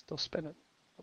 Still spinning.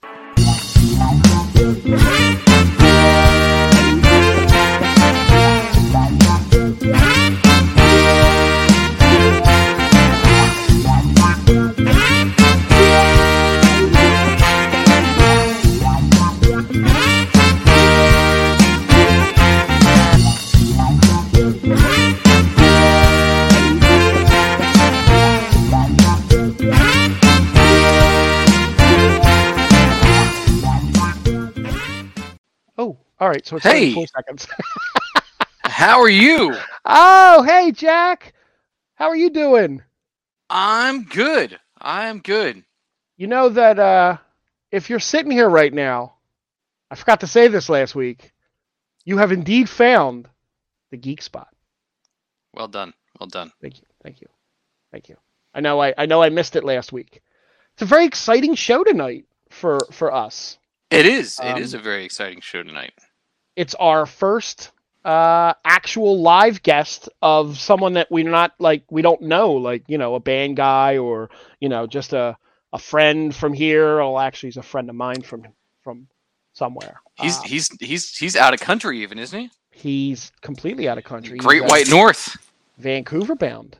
Oh, all right. So it's 34 seconds. How are you? Oh, hey, Jack. How are you doing? I'm good. You know that if you're sitting here right now, I forgot to say this last week, you have indeed found the Geek Spot. Well done. Thank you. I know I missed it last week. It's a very exciting show tonight for us. It is. It is a very exciting show tonight. It's our first actual live guest of someone that we don't know, like, you know, a band guy or, you know, just a friend from here. Well, actually, he's a friend of mine from somewhere. He's out of country even, isn't he? He's completely out of country. Great White North. Vancouver bound.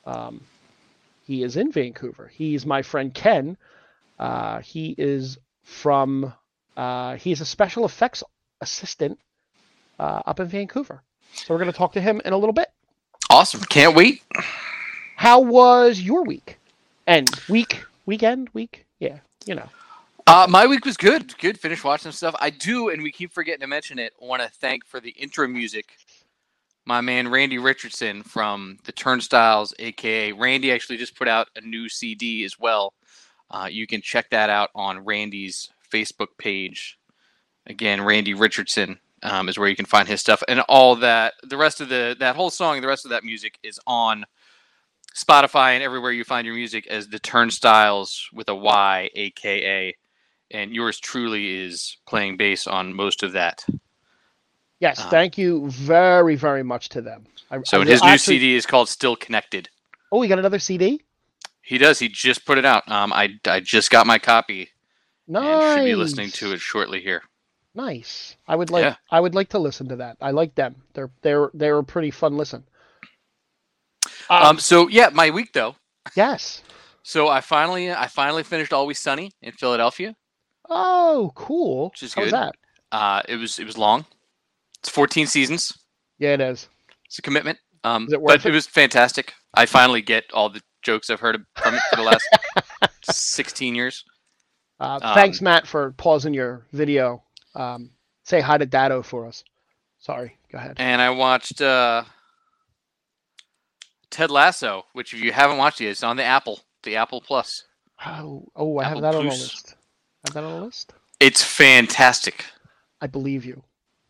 He is in Vancouver. He's my friend Ken. He is from. He's a special effects assistant up in Vancouver. So we're going to talk to him in a little bit. Awesome. Can't wait. How was your week? Weekend? Yeah, you know. My week was good. Finished watching some stuff. I do, and we keep forgetting to mention it, want to thank for the intro music my man Randy Richardson from the Turnstiles, a.k.a. Randy actually just put out a new CD as well. You can check that out on Randy's Facebook page. Again, Randy Richardson is where you can find his stuff. And all that, the rest of that whole song, the rest of that music is on Spotify and everywhere you find your music as the Turnstiles with a Y, a.k.a. And yours truly is playing bass on most of that. Yes, thank you very, very much to them. His new CD is called Still Connected. Oh, he got another CD? He does. He just put it out. I just got my copy. Nice. And should be listening to it shortly here. Nice. I would like to listen to that. I like them. They're a pretty fun listen. So yeah, my week though. Yes. So I finally finished Always Sunny in Philadelphia. Oh, cool. Which is How good. was that? It was long. It's 14 seasons. Yeah, it is. It's a commitment. Is it worth it was fantastic. I finally get all the jokes I've heard from it for the last 16 years. Thanks, Matt, for pausing your video. Say hi to Dado for us. Sorry, go ahead. And I watched Ted Lasso, which if you haven't watched it, it's on the Apple Plus. Oh, I have that on the list. It's fantastic. I believe you.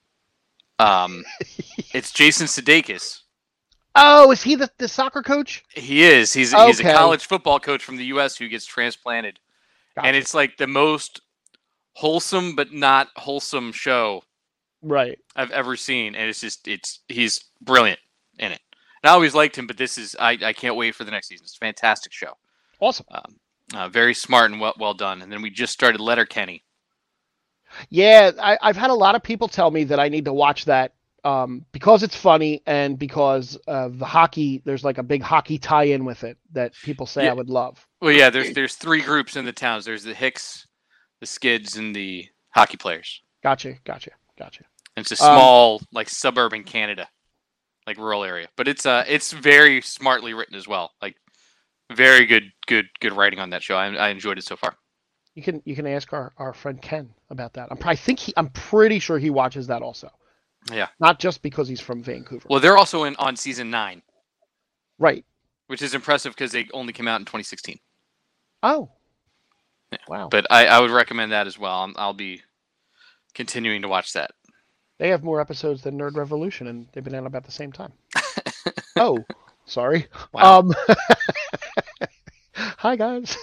It's Jason Sudeikis. Oh, is he the soccer coach? He is. He's a college football coach from the U.S. who gets transplanted. Gotcha. And it's like the most wholesome but not wholesome show I've ever seen. And he's brilliant in it. And I always liked him, but I can't wait for the next season. It's a fantastic show. Awesome. Very smart and well done. And then we just started Letterkenny. Yeah, I've had a lot of people tell me that I need to watch that because it's funny and because of the hockey. There's like a big hockey tie-in with it that people say I would love. Well, yeah, there's three groups in the towns. There's the Hicks, the Skids, and the hockey players. Gotcha. And it's a small, like suburban Canada, like rural area, but it's very smartly written as well. Like very good writing on that show. I enjoyed it so far. You can ask our friend Ken about that. I'm pretty sure he watches that also. Yeah. Not just because he's from Vancouver. Well, they're also on season 9. Right. Which is impressive because they only came out in 2016. Oh. Yeah. Wow. But I would recommend that as well. I'll be continuing to watch that. They have more episodes than Nerd Revolution, and they've been out about the same time. Oh, sorry. Wow. Hi guys.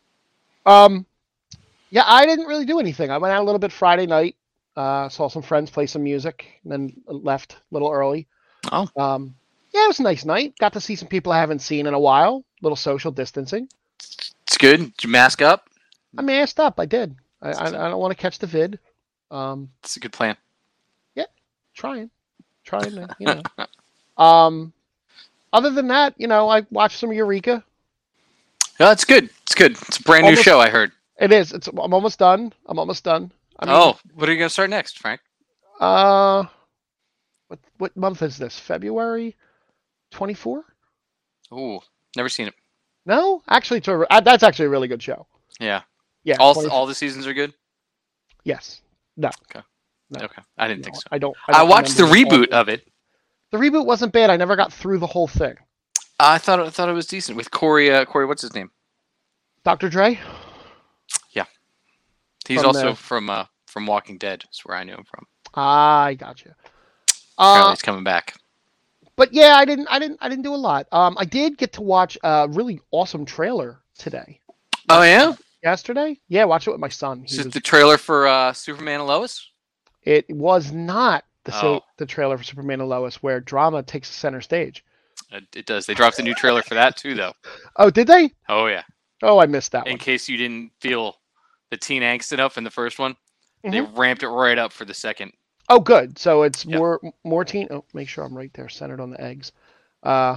Yeah, I didn't really do anything. I went out a little bit Friday night, saw some friends play some music, and then left a little early. Oh. Yeah, it was a nice night. Got to see some people I haven't seen in a while. Little social distancing. It's good. Did you mask up? I masked up. I did. I don't want to catch the vid. Um, It's a good plan. yeah, trying to, Um, other than that, I watched some Eureka. No, it's good. It's good. It's a brand new Almost, show, I heard. it is. I'm almost done. I mean, Oh, what are you gonna start next, Frank? uh, what month is this? February 24? Ooh, never seen it. No, actually, that's actually a really good show. Yeah. Yeah, All the seasons are good. Yes. No. Okay. No. Okay. I didn't No, think so. I don't. I watched the remember reboot of it. The reboot wasn't bad. I never got through the whole thing. I thought it was decent with Corey. Corey, what's his name? Dr. Dre. Yeah. He's From also from Walking Dead. That's where I knew him from. I gotcha. Apparently, he's coming back. But yeah, I didn't do a lot. I did get to watch a really awesome trailer today. Oh yeah. Yesterday? Yeah, watch it with my son. Is it the trailer for Superman and Lois? It was not Oh. the trailer for Superman and Lois where drama takes the center stage. It does. They dropped a new trailer for that too, though. Oh, did they? Oh yeah. Oh, I missed that In one. case you didn't feel the teen angst enough in the first one, they Mhm. ramped it right up for the second. Oh, good. So it's Yep. more teen. Oh, make sure I'm right there, centered on the eggs. Uh,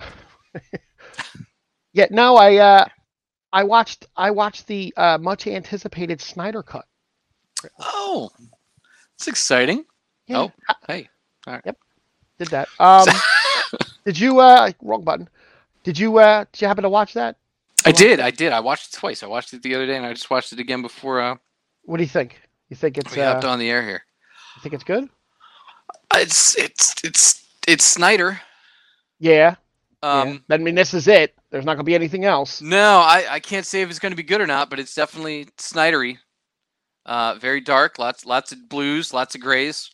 yeah. No, I watched the much anticipated Snyder cut. Oh, it's exciting. Yeah. Oh, hey. All right. Yep. Did that. Did you wrong button? Did you happen to watch that? I did. I watched it twice. I watched it the other day, and I just watched it again before What do you think? You think it's we hopped on the air here. you think it's good? It's Snyder. Yeah. Yeah. I mean, this is it. There's not gonna be anything else. No, I can't say if it's going to be good or not, but it's definitely Snydery. Very dark. Lots of blues. Lots of grays.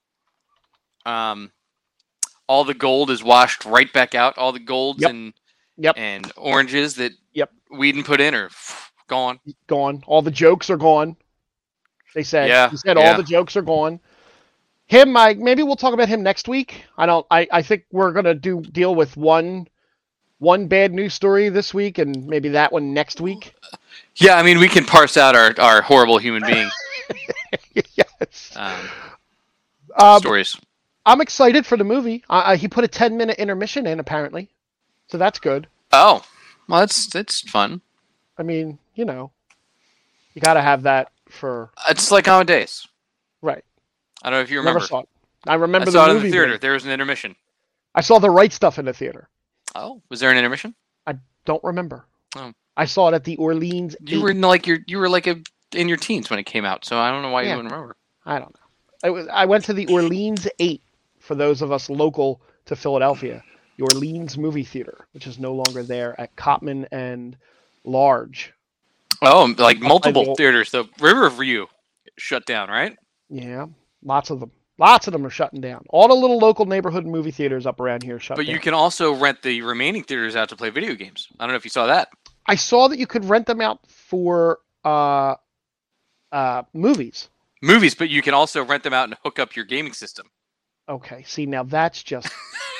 All the gold is washed right back out. All the golds and oranges that Whedon put in are gone. Gone. All the jokes are gone. They said. Yeah. He said all the jokes are gone. Maybe we'll talk about him next week. I think we're gonna deal with one bad news story this week and maybe that one next week. Yeah, I mean we can parse out our horrible human being Yes. stories. I'm excited for the movie. He put a 10-minute intermission in apparently, so that's good. Oh, well, that's fun. I mean, you got to have that for. It's like Amadeus. Right. I don't know if you remember. Never saw it. I remember I saw the it movie. in the theater. There was an intermission. I saw the right stuff in the theater. Oh, was there an intermission? I don't remember. Oh. I saw it at the Orleans. You were in your teens when it came out, so I don't know why you wouldn't remember. I don't know. I went to the Orleans 8 for those of us local to Philadelphia. The Orleans Movie Theater, which is no longer there at Cotman and Large. Oh, like multiple theaters. The Riverview shut down, right? Yeah, lots of them. Lots of them are shutting down. All the little local neighborhood movie theaters up around here shut down. But you can also rent the remaining theaters out to play video games. I don't know if you saw that. I saw that you could rent them out for movies. Movies, but you can also rent them out and hook up your gaming system. Okay, see, now that's just...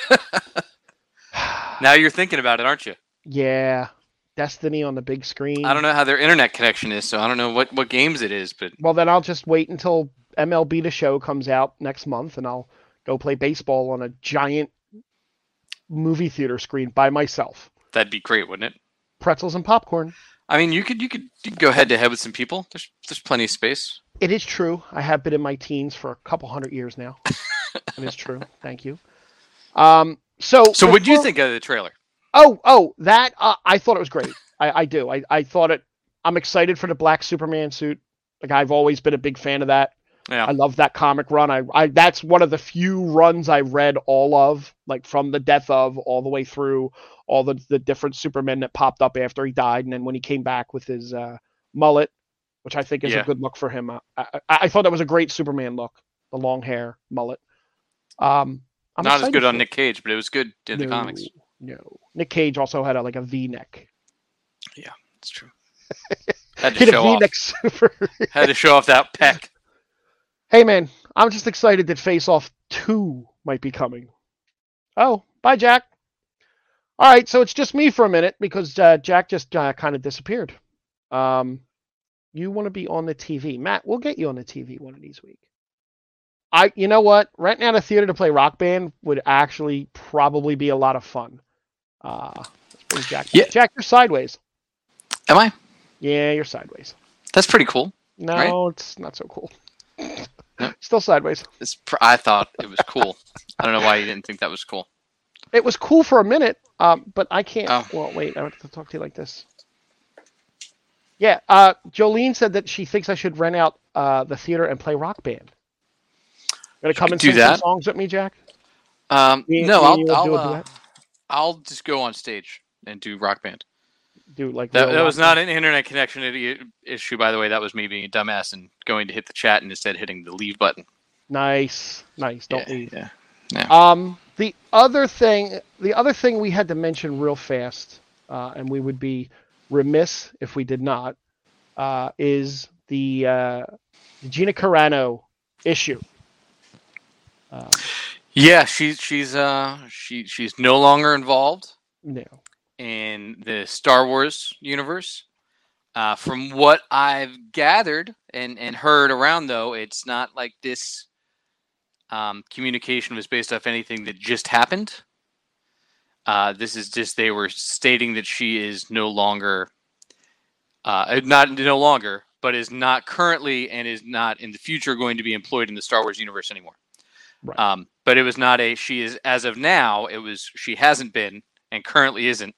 Now you're thinking about it, aren't you? Yeah, Destiny on the big screen. I don't know how their internet connection is, so I don't know what games it is, but... Well, then I'll just wait until MLB The Show comes out next month, and I'll go play baseball on a giant movie theater screen by myself. That'd be great, wouldn't it? Pretzels and popcorn. I mean, you could go head to head with some people. There's plenty of space. It is true. I have been in my teens for a couple hundred years now. It is true. Thank you. So what do you think of the trailer? That I thought it was great. I do. I thought it. I'm excited for the black Superman suit. Like I've always been a big fan of that. Yeah. I love that comic run. I that's one of the few runs I read all of, like from the death of all the way through all the different Supermen that popped up after he died, and then when he came back with his mullet, which I think is a good look for him. I thought that was a great Superman look, the long hair mullet. I'm not as good on Nick Cage, but it was good in the comics. No, Nick Cage also had a V-neck. Yeah, that's true. Had to show off. Had to show off that pec. Hey man, I'm just excited that Face Off 2 might be coming. Oh, bye Jack. All right, so it's just me for a minute because Jack just kind of disappeared. You want to be on the TV. Matt, we'll get you on the TV one of these weeks. You know what? Renting out a theater to play Rock Band would actually probably be a lot of fun. Let's bring Jack. Yeah. Jack, you're sideways. Am I? Yeah, you're sideways. That's pretty cool. No, right? It's not so cool. No. Still sideways. I thought it was cool. I don't know why you didn't think that was cool. It was cool for a minute, but I can't. Oh. Well, wait. I have to talk to you like this. Yeah, Jolene said that she thinks I should rent out the theater and play Rock Band. Gonna come and do sing that. some songs with me, Jack? No, I'll just go on stage and do Rock Band. Do like that was not an internet connection issue, by the way. That was me being a dumbass and going to hit the chat and instead hitting the leave button. Nice. Don't leave. Yeah. The other thing we had to mention real fast, and we would be remiss if we did not, is the Gina Carano issue. Yeah, she's no longer involved. No. In the Star Wars universe. From what I've gathered and heard around, though, it's not like this communication was based off anything that just happened. This is just they were stating that she is no longer, but is not currently and is not in the future going to be employed in the Star Wars universe anymore. Right. But it was not she is, as of now, she hasn't been and currently isn't.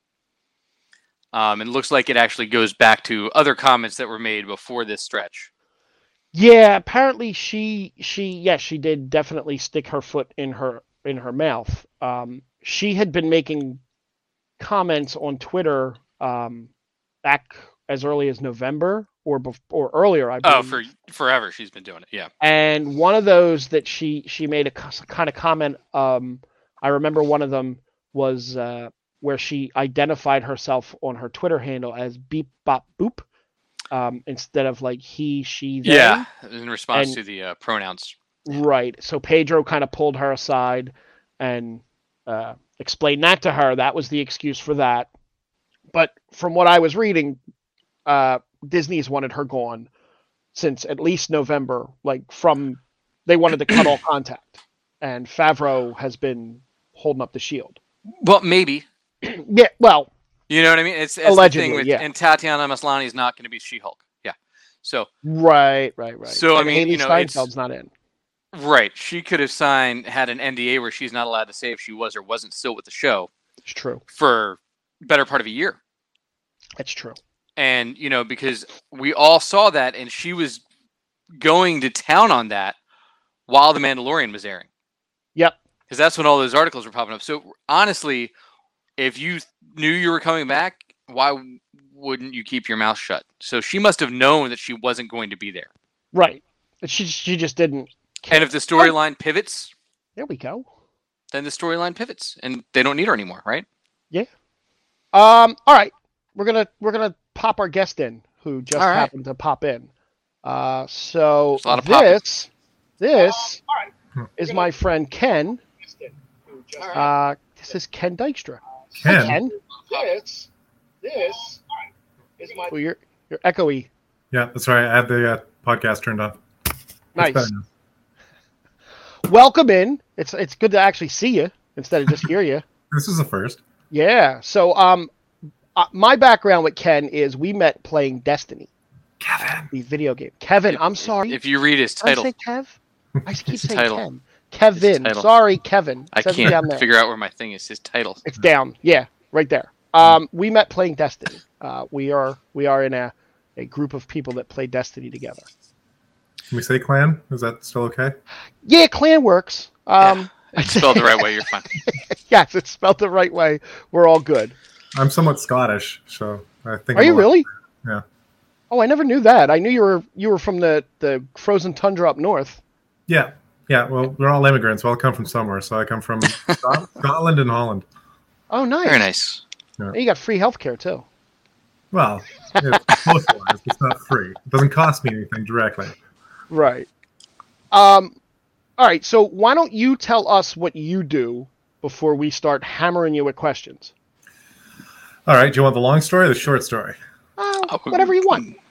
And looks like it actually goes back to other comments that were made before this stretch. Yeah, apparently she did definitely stick her foot in her mouth. She had been making comments on Twitter back as early as November or earlier, I believe. Oh, for forever she's been doing it, yeah. And one of those that she made a kind of comment. I remember one of them was where she identified herself on her Twitter handle as Beep Bop Boop, instead of like he, she, they. Yeah, in response to the pronouns. Right. So Pedro kind of pulled her aside and explained that to her. That was the excuse for that. But from what I was reading, Disney's wanted her gone since at least November. They wanted to cut all contact, and Favreau has been holding up the shield. Well, maybe. Yeah, well, you know what I mean. It's allegedly, the thing with, yeah. And Tatiana Maslany is not going to be She-Hulk. Yeah. So. Right. So and I mean, Haley Steinfeld's not in. Right. She could have had an NDA where she's not allowed to say if she was or wasn't still with the show. It's true. For better part of a year. That's true. And because we all saw that, and she was going to town on that while The Mandalorian was airing. Yep. Because that's when all those articles were popping up. So honestly, if you knew you were coming back, why wouldn't you keep your mouth shut? So she must have known that she wasn't going to be there. Right. She just didn't care. And if the storyline pivots, there we go. Then the storyline pivots, and they don't need her anymore, right? Yeah. All right. We're gonna pop our guest in, who just happened to pop in. So this is my friend Ken. This is Ken Dykstra. Ken. Hi, Ken. This is my. Well, you're echoey. Yeah, that's right. I had the podcast turned on. Nice. Welcome in. It's good to actually see you instead of just hear you. This is the first. Yeah. So my background with Ken is we met playing Destiny. Kevin. The video game. Kevin, I'm sorry. If you read his title. Did I say Kev? I keep saying title. Ken. Kevin. Sorry, Kevin. I can't figure out where my thing is. His title. It's down. Yeah, right there. We met playing Destiny. We are in a group of people that play Destiny together. Can we say clan? Is that still okay? Yeah, clan works. It's spelled the right way. You're fine. Yes, it's spelled the right way. We're all good. I'm somewhat Scottish, so I think. Are you really? Yeah. Oh, I never knew that. I knew you were from the frozen tundra up north. Yeah. Well, we're all immigrants. We all come from somewhere. So I come from Scotland and Holland. Oh, nice. Very nice. Yeah. And you got free healthcare too. Well, it's socialized. It's not free. It doesn't cost me anything directly. Right. All right. So why don't you tell us what you do before we start hammering you with questions? All right. Do you want the long story or the short story? Whatever you want.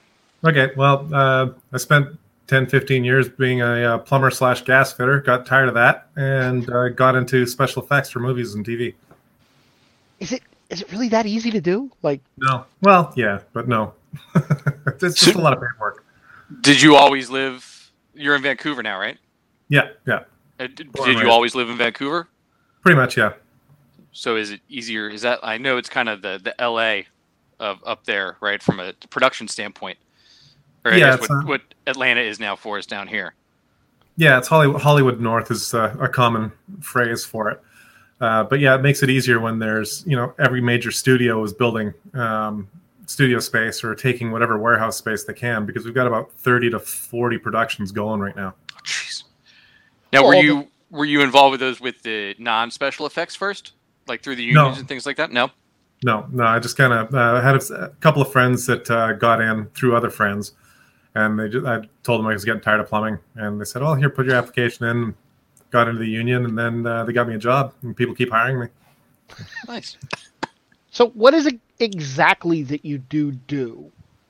Okay, well, I spent 10, 15 years being a plumber / gas fitter, got tired of that, and got into special effects for movies and TV. Is it really that easy to do? Like, No. Well, yeah, but no. It's just a lot of paperwork. Did you always live? You're in Vancouver now, right? Yeah. Did you always live in Vancouver? Pretty much, yeah. So is it easier? Is that, I know it's kind of the LA of up there, right, from a production standpoint. Or I guess what Atlanta is now for us down here. Yeah, it's Hollywood North is a common phrase for it. But yeah, it makes it easier when there's, every major studio is building studio space or taking whatever warehouse space they can, because we've got about 30 to 40 productions going right now. Oh, jeez. Now, were you involved with those with the non-special effects first, like through the unions and things like that? No. No. I just kind of had a couple of friends that got in through other friends, and I told them I was getting tired of plumbing, and they said, "Oh, here, put your application in." Got into the union, and then they got me a job, and people keep hiring me. Nice. so what is it exactly that you do? Do.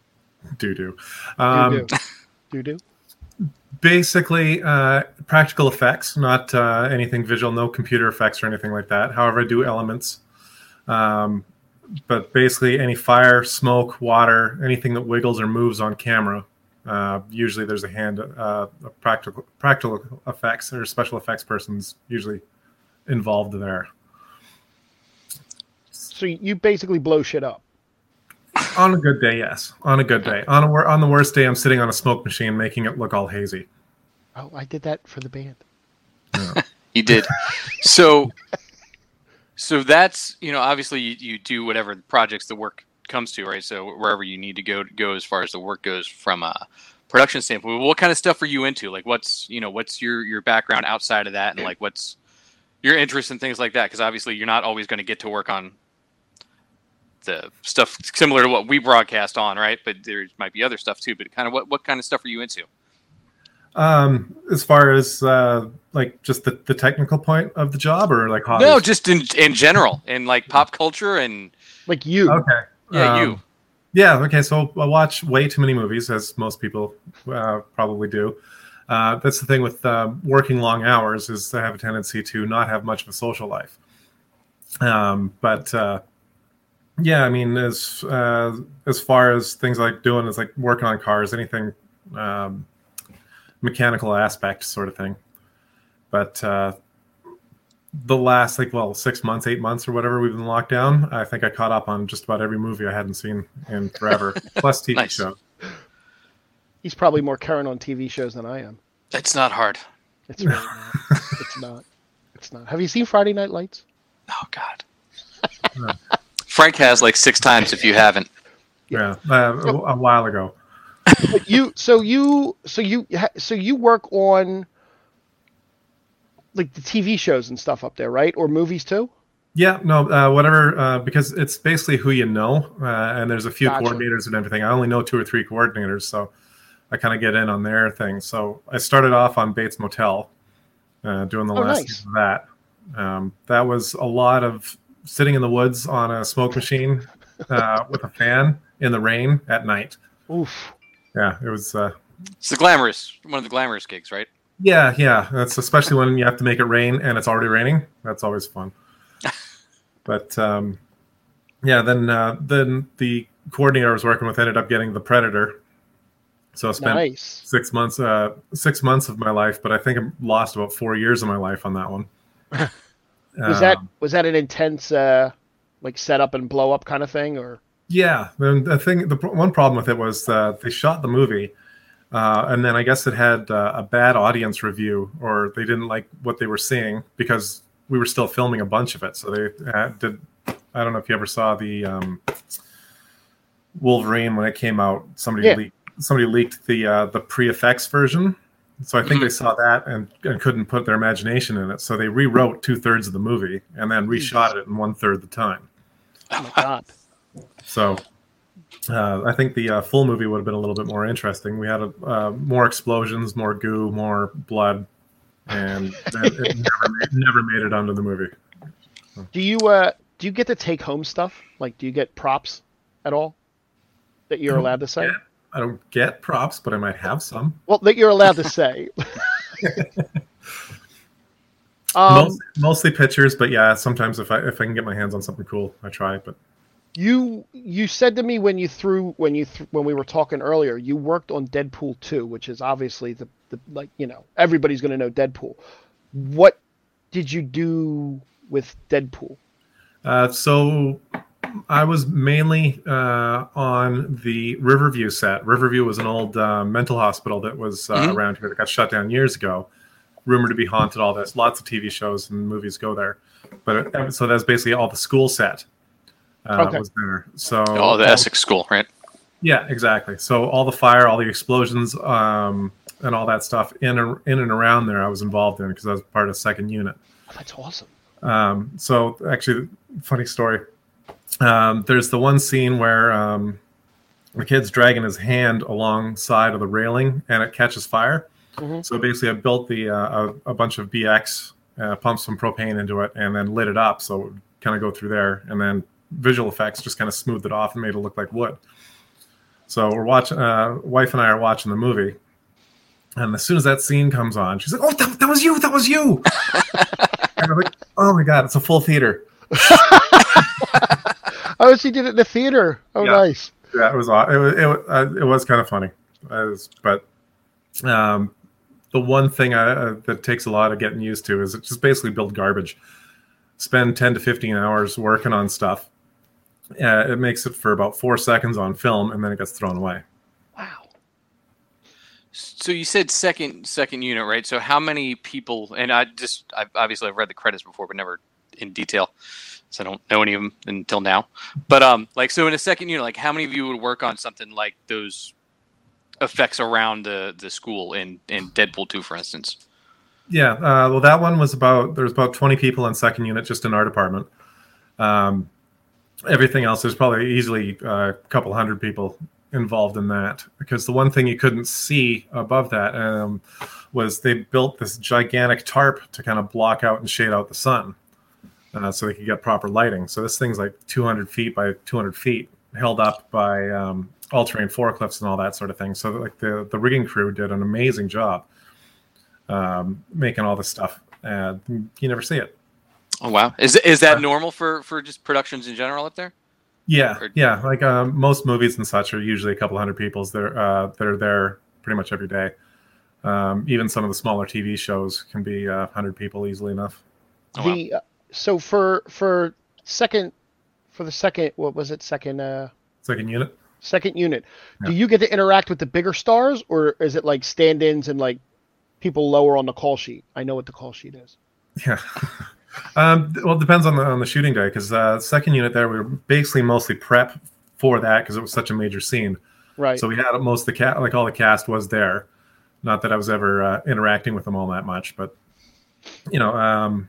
Basically, practical effects, not anything visual, no computer effects or anything like that. However, I do elements. But basically, any fire, smoke, water, anything that wiggles or moves on camera. Usually there's a hand, a practical effects or special effects person's usually involved there. So you basically blow shit up. On a good day, yes. On a good day. On the worst day, I'm sitting on a smoke machine making it look all hazy. Oh, I did that for the band. Yeah. You did. So that's, obviously you do whatever projects the work comes to, right? So wherever you need to go as far as the work goes from a production standpoint. What kind of stuff are you into? Like what's your background outside of that, and like what's your interest in things like that? Because obviously you're not always going to get to work on the stuff similar to what we broadcast on, right? But there might be other stuff too. But kind of what kind of stuff are you into? As far as like just the technical point of the job, or like hobbies? No, just in general, in like pop culture and like you. Okay. Yeah, you. Yeah. Okay. So I watch way too many movies, as most people probably do. That's the thing with working long hours, is I have a tendency to not have much of a social life. But yeah, I mean, as far as things I like doing is like working on cars, anything mechanical aspect sort of thing. But the last 6 months, 8 months or whatever we've been locked down, I think I caught up on just about every movie I hadn't seen in forever, plus TV Nice. shows. He's probably more current on TV shows than I am. It's not hard. It's really not. It's not. Have you seen Friday Night Lights? Oh God. Frank has like 6 times if you haven't. Yeah, a while ago. But you work on like the TV shows and stuff up there, right? Or movies too? Yeah, no, whatever, because it's basically who you know, and there's a few Gotcha. coordinators and everything. I only know 2 or 3 coordinators, so I kind of get in on their thing. So I started off on Bates Motel, doing the last nice. of that. That was a lot of sitting in the woods on a smoke machine with a fan in the rain at night. Oof. Yeah, it was... It's one of the glamorous gigs, right? Yeah. That's especially when you have to make it rain and it's already raining. That's always fun. But yeah, then the coordinator I was working with ended up getting The Predator. So I spent Nice. 6 months, 6 months of my life, but I think I lost about 4 years of my life on that one. Was that an intense like setup and blow up kind of thing, or? Yeah, the one problem with it was they shot the movie, and then I guess it had a bad audience review, or they didn't like what they were seeing because we were still filming a bunch of it. So they did. I don't know if you ever saw the Wolverine when it came out. Somebody leaked the pre-effects version. So I think they saw that and couldn't put their imagination in it. So they rewrote 2/3 of the movie and then reshot it in 1/3 the time. Oh my God. So I think the full movie would have been a little bit more interesting. We had more explosions, more goo, more blood, and it never made it onto the movie. Do you get to take home stuff? Like, do you get props at all that you're allowed to say? I don't get props, but I might have some. Well, that you're allowed to say. Mostly pictures, but yeah, sometimes if I can get my hands on something cool, I try. But you said to me when we were talking earlier, you worked on Deadpool 2, which is obviously the like, you know, everybody's going to know Deadpool. What did you do with Deadpool? So I was mainly on the Riverview set. Riverview was an old mental hospital that was around here that got shut down years ago. Rumored to be haunted, all this. Lots of TV shows and movies go there. But so that's basically all the school set was there. So the Essex school, right? Yeah, exactly. So all the fire, all the explosions, and all that stuff in and around there, I was involved in because I was part of second unit. Oh, that's awesome. So actually, funny story. There's the one scene where the kid's dragging his hand alongside of the railing and it catches fire. Mm-hmm. So basically, I built a bunch of BX, pumped some propane into it, and then lit it up so it would kind of go through there. And then visual effects just kind of smoothed it off and made it look like wood. So we're watching. Wife and I are watching the movie, and as soon as that scene comes on, she's like, "Oh, that was you! That was you!" And I'm like, "Oh my god, it's a full theater." Oh, she did it in the theater. Oh, yeah. Nice. Yeah, it was. It was kind of funny, but the one thing that takes a lot of getting used to is it just basically build garbage. Spend 10 to 15 hours working on stuff. It makes it for about 4 seconds on film, and then it gets thrown away. Wow. So you said second unit, right? So how many people? And I've obviously I've read the credits before, but never in detail, so I don't know any of them until now. But like, so in a second unit, like, how many of you would work on something like those effects around the school in Deadpool 2, for instance? Yeah, well, that one was there's about 20 people in second unit just in our department. Everything else, there's probably easily a couple hundred people involved in that, because the one thing you couldn't see above that was they built this gigantic tarp to kind of block out and shade out the sun so they could get proper lighting. So this thing's like 200 feet by 200 feet, held up by all-terrain forklifts and all that sort of thing. So like the rigging crew did an amazing job making all this stuff. You never see it. Oh wow! Is that normal for just productions in general up there? Yeah, yeah. Like most movies and such are usually a couple hundred people that are there pretty much every day. Even some of the smaller TV shows can be 100 people easily enough. Oh, wow. So for the second, what was it? Second unit. Second unit. Yeah. Do you get to interact with the bigger stars, or is it like stand-ins and like people lower on the call sheet? I know what the call sheet is. Yeah. Well, it depends on the shooting day, because second unit there, we were basically mostly prep for that because it was such a major scene. Right. So we had most of the all the cast was there. Not that I was ever interacting with them all that much, but you know,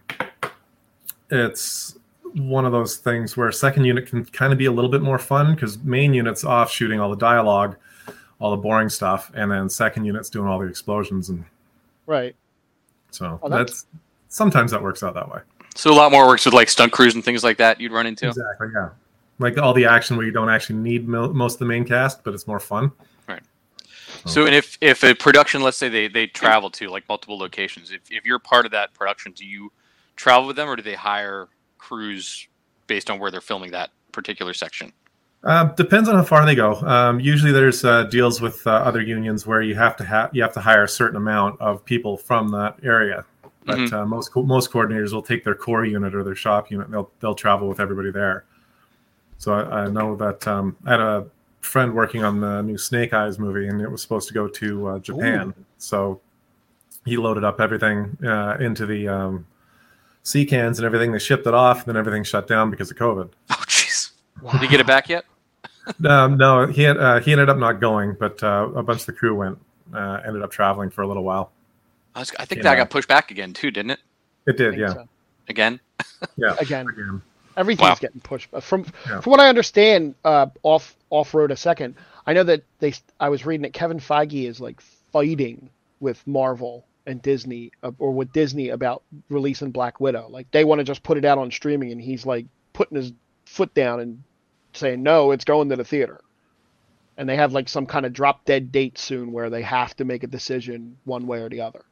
it's one of those things where second unit can kind of be a little bit more fun because main unit's off shooting all the dialogue, all the boring stuff, and then second unit's doing all the explosions and. Right. So sometimes that works out that way. So a lot more works with like stunt crews and things like that you'd run into? Exactly, yeah. Like all the action where you don't actually need most of the main cast, but it's more fun. Right. So and if a production, let's say they travel to like multiple locations, if you're part of that production, do you travel with them or do they hire crews based on where they're filming that particular section? Depends on how far they go. Usually there's deals with other unions where you have to hire a certain amount of people from that area. But most coordinators will take their core unit or their shop unit, and they'll travel with everybody there. So I know that I had a friend working on the new Snake Eyes movie, and it was supposed to go to Japan. Ooh. So he loaded up everything into the sea cans and everything. They shipped it off, and then everything shut down because of COVID. Oh, jeez. Wow. Did he get it back yet? No, he ended up not going, but a bunch of the crew ended up traveling for a little while. I think that got pushed back again too, didn't it? It did, yeah. So. Again? Yeah. Again. Everything's getting pushed. From what I understand, off-road a second, I know that I was reading that Kevin Feige is like fighting with Marvel and Disney, or with Disney, about releasing Black Widow. Like they want to just put it out on streaming, and he's like putting his foot down and saying, no, it's going to the theater. and they have like some kind of drop dead date soon where they have to make a decision one way or the other.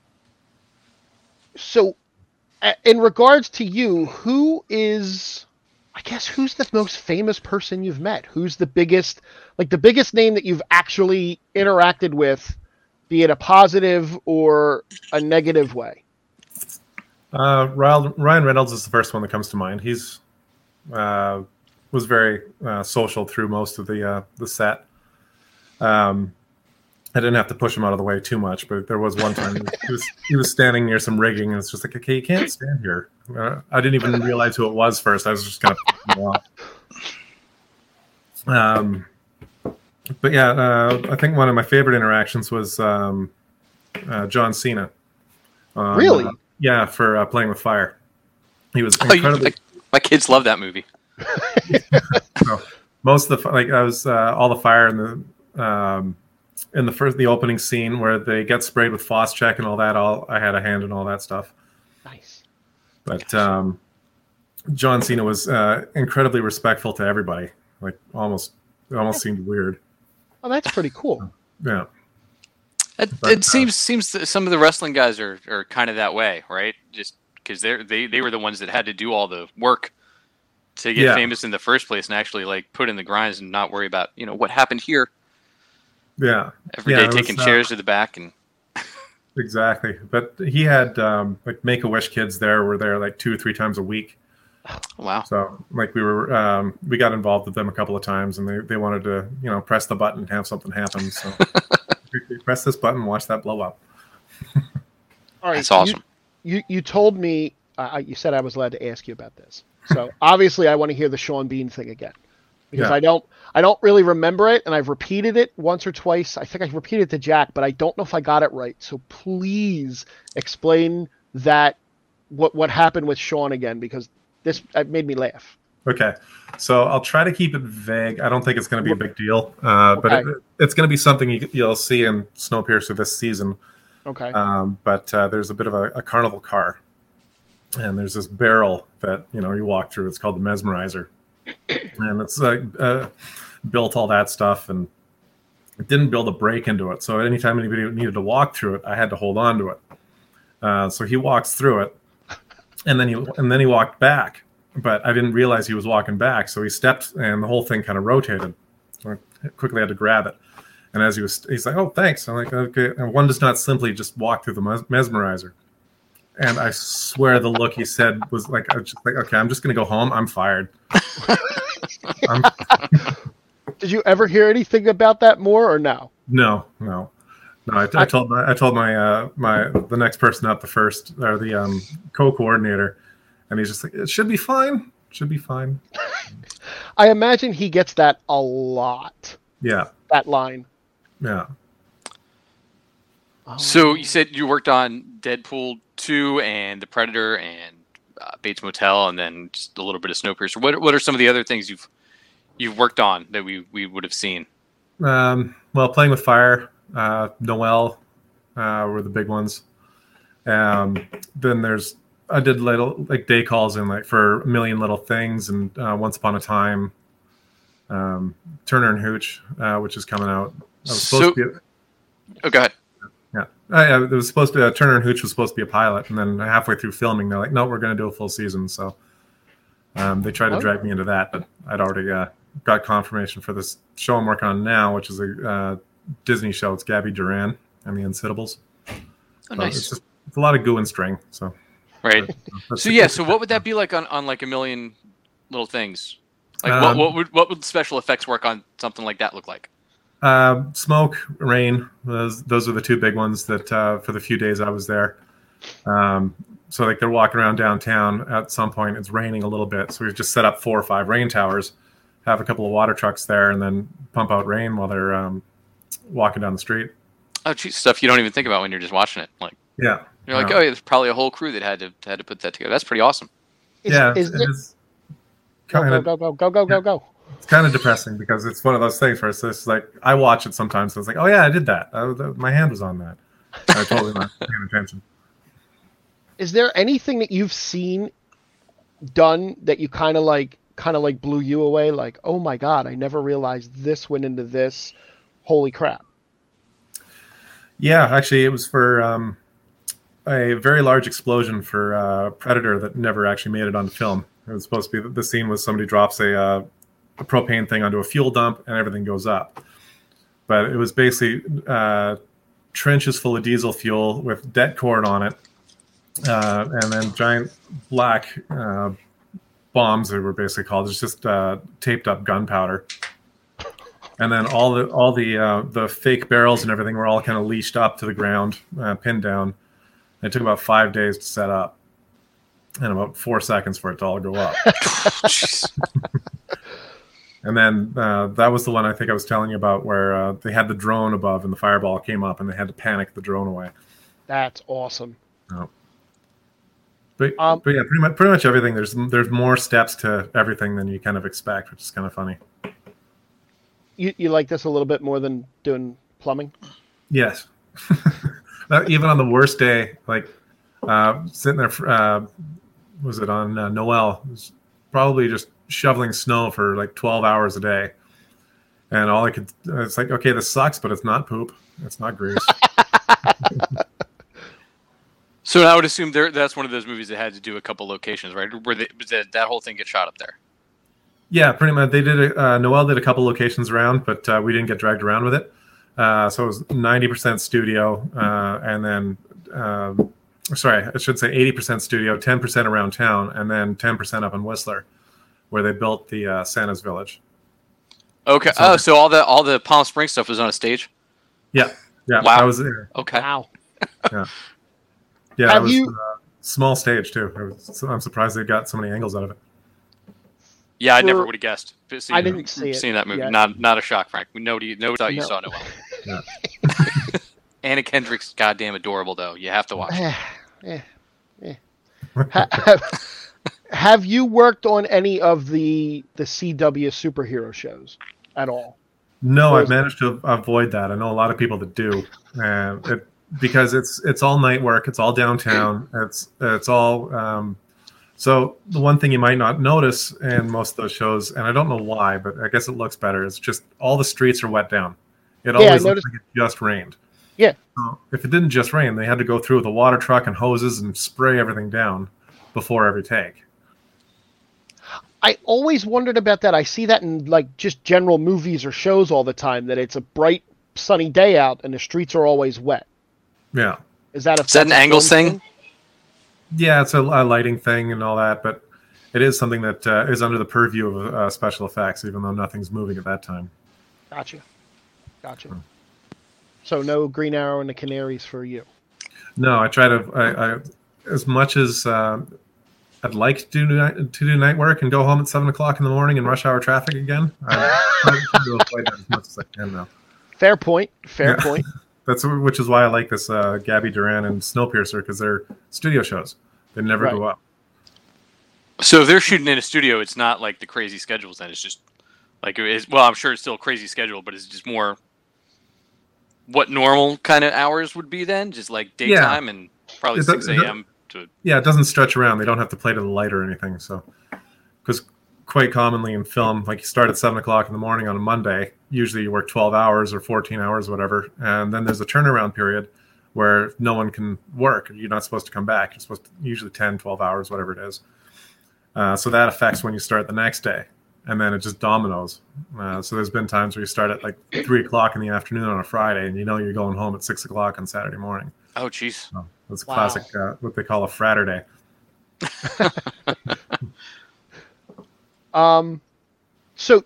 So, in regards to you, who's the most famous person you've met? Who's the biggest name that you've actually interacted with, be it a positive or a negative way? Ryan Reynolds is the first one that comes to mind. He's was very social through most of the set. I didn't have to push him out of the way too much, but there was one time he was standing near some rigging, and it's just like, okay, you can't stand here. I didn't even realize who it was first. I was just kind of pushing him off. But yeah, I think one of my favorite interactions was John Cena. Really? Yeah, for Playing with Fire. He was incredibly. My kids love that movie. So, most of the I was all the fire in the opening scene where they get sprayed with Phos-Chek and all that. I had a hand in all that stuff. Nice. But John Cena was incredibly respectful to everybody. Like it almost seemed weird. Oh, that's pretty cool. Yeah. It seems that some of the wrestling guys are kind of that way, right? Just because they were the ones that had to do all the work to get famous in the first place and actually like put in the grinds and not worry about what happened here. Yeah. Every day taking chairs to the back and. Exactly, but he had like Make-A-Wish kids were there like 2 or 3 times a week. Wow. So like we got involved with them a couple of times, and they wanted to press the button and have something happen. So press this button, watch that blow up. All right, that's awesome. You told me you said I was allowed to ask you about this. So obviously I want to hear the Sean Bean thing again, because I don't really remember it, and I've repeated it once or twice. I think I repeated it to Jack, but I don't know if I got it right. So please explain that what happened with Sean again, because this made me laugh. Okay, so I'll try to keep it vague. I don't think it's going to be a big deal, but it's going to be something you'll see in Snowpiercer this season. Okay. But there's a bit of a carnival car, and there's this barrel that you walk through. It's called the Mesmerizer, and it's like built all that stuff, and it didn't build a break into it. So anytime anybody needed to walk through it, I had to hold on to it. So he walks through it, and then he walked back. But I didn't realize he was walking back, so he stepped, and the whole thing kind of rotated. So I quickly had to grab it. And as he's like, "Oh, thanks." I'm like, "Okay." And one does not simply just walk through the Mesmerizer. And I swear the look he said was like, I was just like, "Okay, I'm just gonna go home. I'm fired." Did you ever hear anything about that more, or no? No. I told the next person up, the co-coordinator. And he's just like, it should be fine. Should be fine. I imagine he gets that a lot. Yeah. That line. Yeah. So you said you worked on Deadpool 2 and The Predator and Bates Motel, and then just a little bit of Snowpiercer. What are some of the other things you've worked on that we would have seen? Well, Playing with Fire, Noelle were the big ones. Then I did little like day calls in like for A Million Little Things and Once Upon a Time, Turner and Hooch, which is coming out. Go ahead. Yeah, it was supposed to. Turner and Hooch was supposed to be a pilot, and then halfway through filming, they're like, "No, we're going to do a full season." So they tried to drag me into that, but I'd already got confirmation for this show I'm working on now, which is a Disney show. It's Gabby Duran and the Insitables. Oh, nice. It's a lot of goo and string. So. Right. So what would that be like on like A Million Little Things? Like what would special effects work on something like that look like? Smoke, rain. Those are the two big ones that for the few days I was there. So like they're walking around downtown. At some point, it's raining a little bit, so we've just set up 4 or 5 rain towers, have a couple of water trucks there, and then pump out rain while they're walking down the street. Oh, geez, stuff you don't even think about when you're just watching it. Like yeah. You're like, oh, yeah, there's probably a whole crew that had to put that together. That's pretty awesome. Go. It's kind of depressing because it's one of those things where it's just like I watch it sometimes. And it's like, oh yeah, I did that. My hand was on that. I totally not paying attention. Is there anything that you've seen done that you kind of like kind of like blew you away? Like, oh my God, I never realized this went into this. Holy crap. Yeah, actually, it was for a very large explosion for Predator that never actually made it on film. It was supposed to be the scene was somebody drops a propane thing onto a fuel dump and everything goes up. But it was basically trenches full of diesel fuel with det cord on it, and then giant black bombs, they were basically called. It's just taped up gunpowder. And then all the fake barrels and everything were all kind of leashed up to the ground, pinned down. It took about 5 days to set up, and about 4 seconds for it to all go up. And then that was the one I think I was telling you about, where they had the drone above, and the fireball came up, and they had to panic the drone away. That's awesome. Oh. But yeah, pretty much everything. There's more steps to everything than you kind of expect, which is kind of funny. You like this a little bit more than doing plumbing? Yes. Even on the worst day, like sitting there, was it on Noel? It was probably just shoveling snow for like 12 hours a day. And all I could, it's like, okay, this sucks, but it's not poop. It's not grease. So I would assume that's one of those movies that had to do a couple locations, right? Where that whole thing get shot up there? Yeah, pretty much. They did Noel did a couple locations around, but we didn't get dragged around with it. So it was 90% studio, and then, sorry, I should say 80% studio, 10% around town, and then 10% up in Whistler, where they built the Santa's Village. Okay. So all the Palm Springs stuff was on a stage? Yeah. Yeah. Wow. I was there. Okay. Wow. Yeah. Yeah. Have it was you- a small stage too. I'm surprised they got so many angles out of it. Yeah, I never would have guessed. I didn't see it Seeing that movie, yet. not a shock, Frank. Nobody thought you No. saw Noel. Yeah. Anna Kendrick's goddamn adorable, though. You have to watch it. Have you worked on any of the CW superhero shows at all? No, Or I've is- managed to avoid that. I know a lot of people that do, because it's all night work. It's all downtown. It's all. So the one thing you might not notice in most of those shows, and I don't know why, but I guess it looks better, is just all the streets are wet down. It Yeah, I always looks noticed- like it just rained. Yeah. So if it didn't just rain, they had to go through with a water truck and hoses and spray everything down before every take. I always wondered about that. I see that in like just general movies or shows all the time, that it's a bright sunny day out and the streets are always wet. Yeah. Is that an Angles thing? Yeah, it's a lighting thing and all that, but it is something that is under the purview of special effects, even though nothing's moving at that time. Gotcha. So no Green Arrow and the Canaries for you. No, I try to. I as much as I'd like to do night work and go home at 7 o'clock in the morning in rush hour traffic again. I try to avoid that as much as I can now. Fair point. Yeah. Point. Which is why I like this Gabby Duran and Snowpiercer, because they're studio shows. They never go up. So if they're shooting in a studio, it's not like the crazy schedules. Then it's just like it is. Well, I'm sure it's still a crazy schedule, but it's just more what normal kind of hours would be then, just like daytime and probably 6 a.m. to. Yeah, it doesn't stretch around. They don't have to play to the light or anything. So, because quite commonly in film, like you start at 7 o'clock in the morning on a Monday, usually you work 12 hours or 14 hours, whatever. And then there's a turnaround period where no one can work. You're not supposed to come back. You're supposed to usually 10, 12 hours, whatever it is. So that affects when you start the next day. And then it just dominoes. So there's been times where you start at like 3 o'clock in the afternoon on a Friday, and you know you're going home at 6 o'clock on Saturday morning. Oh, jeez. So that's Wow. classic, what they call a Fraturday. So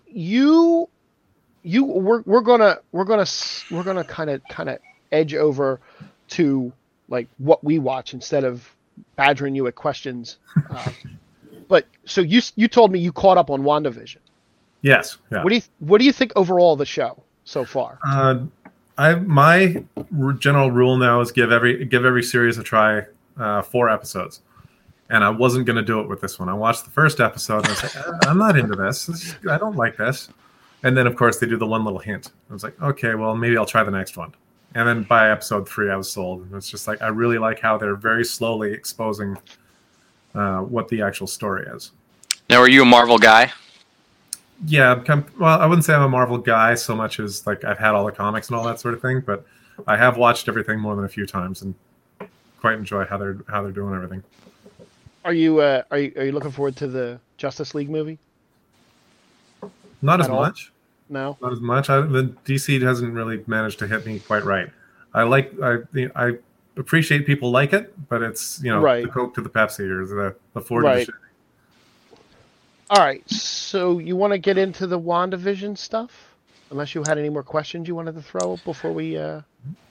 we're gonna kind of edge over to like what we watch instead of badgering you at questions. But so you told me you caught up on WandaVision. Yes. Yeah. What do you think overall of the show so far? My general rule now is give every series a try, 4 episodes. And I wasn't going to do it with this one. I watched the first episode and I was like, I'm not into this. I don't like this. And then, of course, they do the one little hint. I was like, okay, well, maybe I'll try the next one. And then by episode 3, I was sold. And it's just like, I really like how they're very slowly exposing what the actual story is. Now, are you a Marvel guy? Yeah, well, I wouldn't say I'm a Marvel guy so much as like I've had all the comics and all that sort of thing, but I have watched everything more than a few times and quite enjoy how they're doing everything. Are you looking forward to the Justice League movie? Not as At all? much. No. Not as much. The DC hasn't really managed to hit me quite right. I appreciate people like it, but it's Right. the Coke to the Pepsi or the Ford to Right. the Chevy. All right. So you want to get into the WandaVision stuff? Unless you had any more questions you wanted to throw before we. No,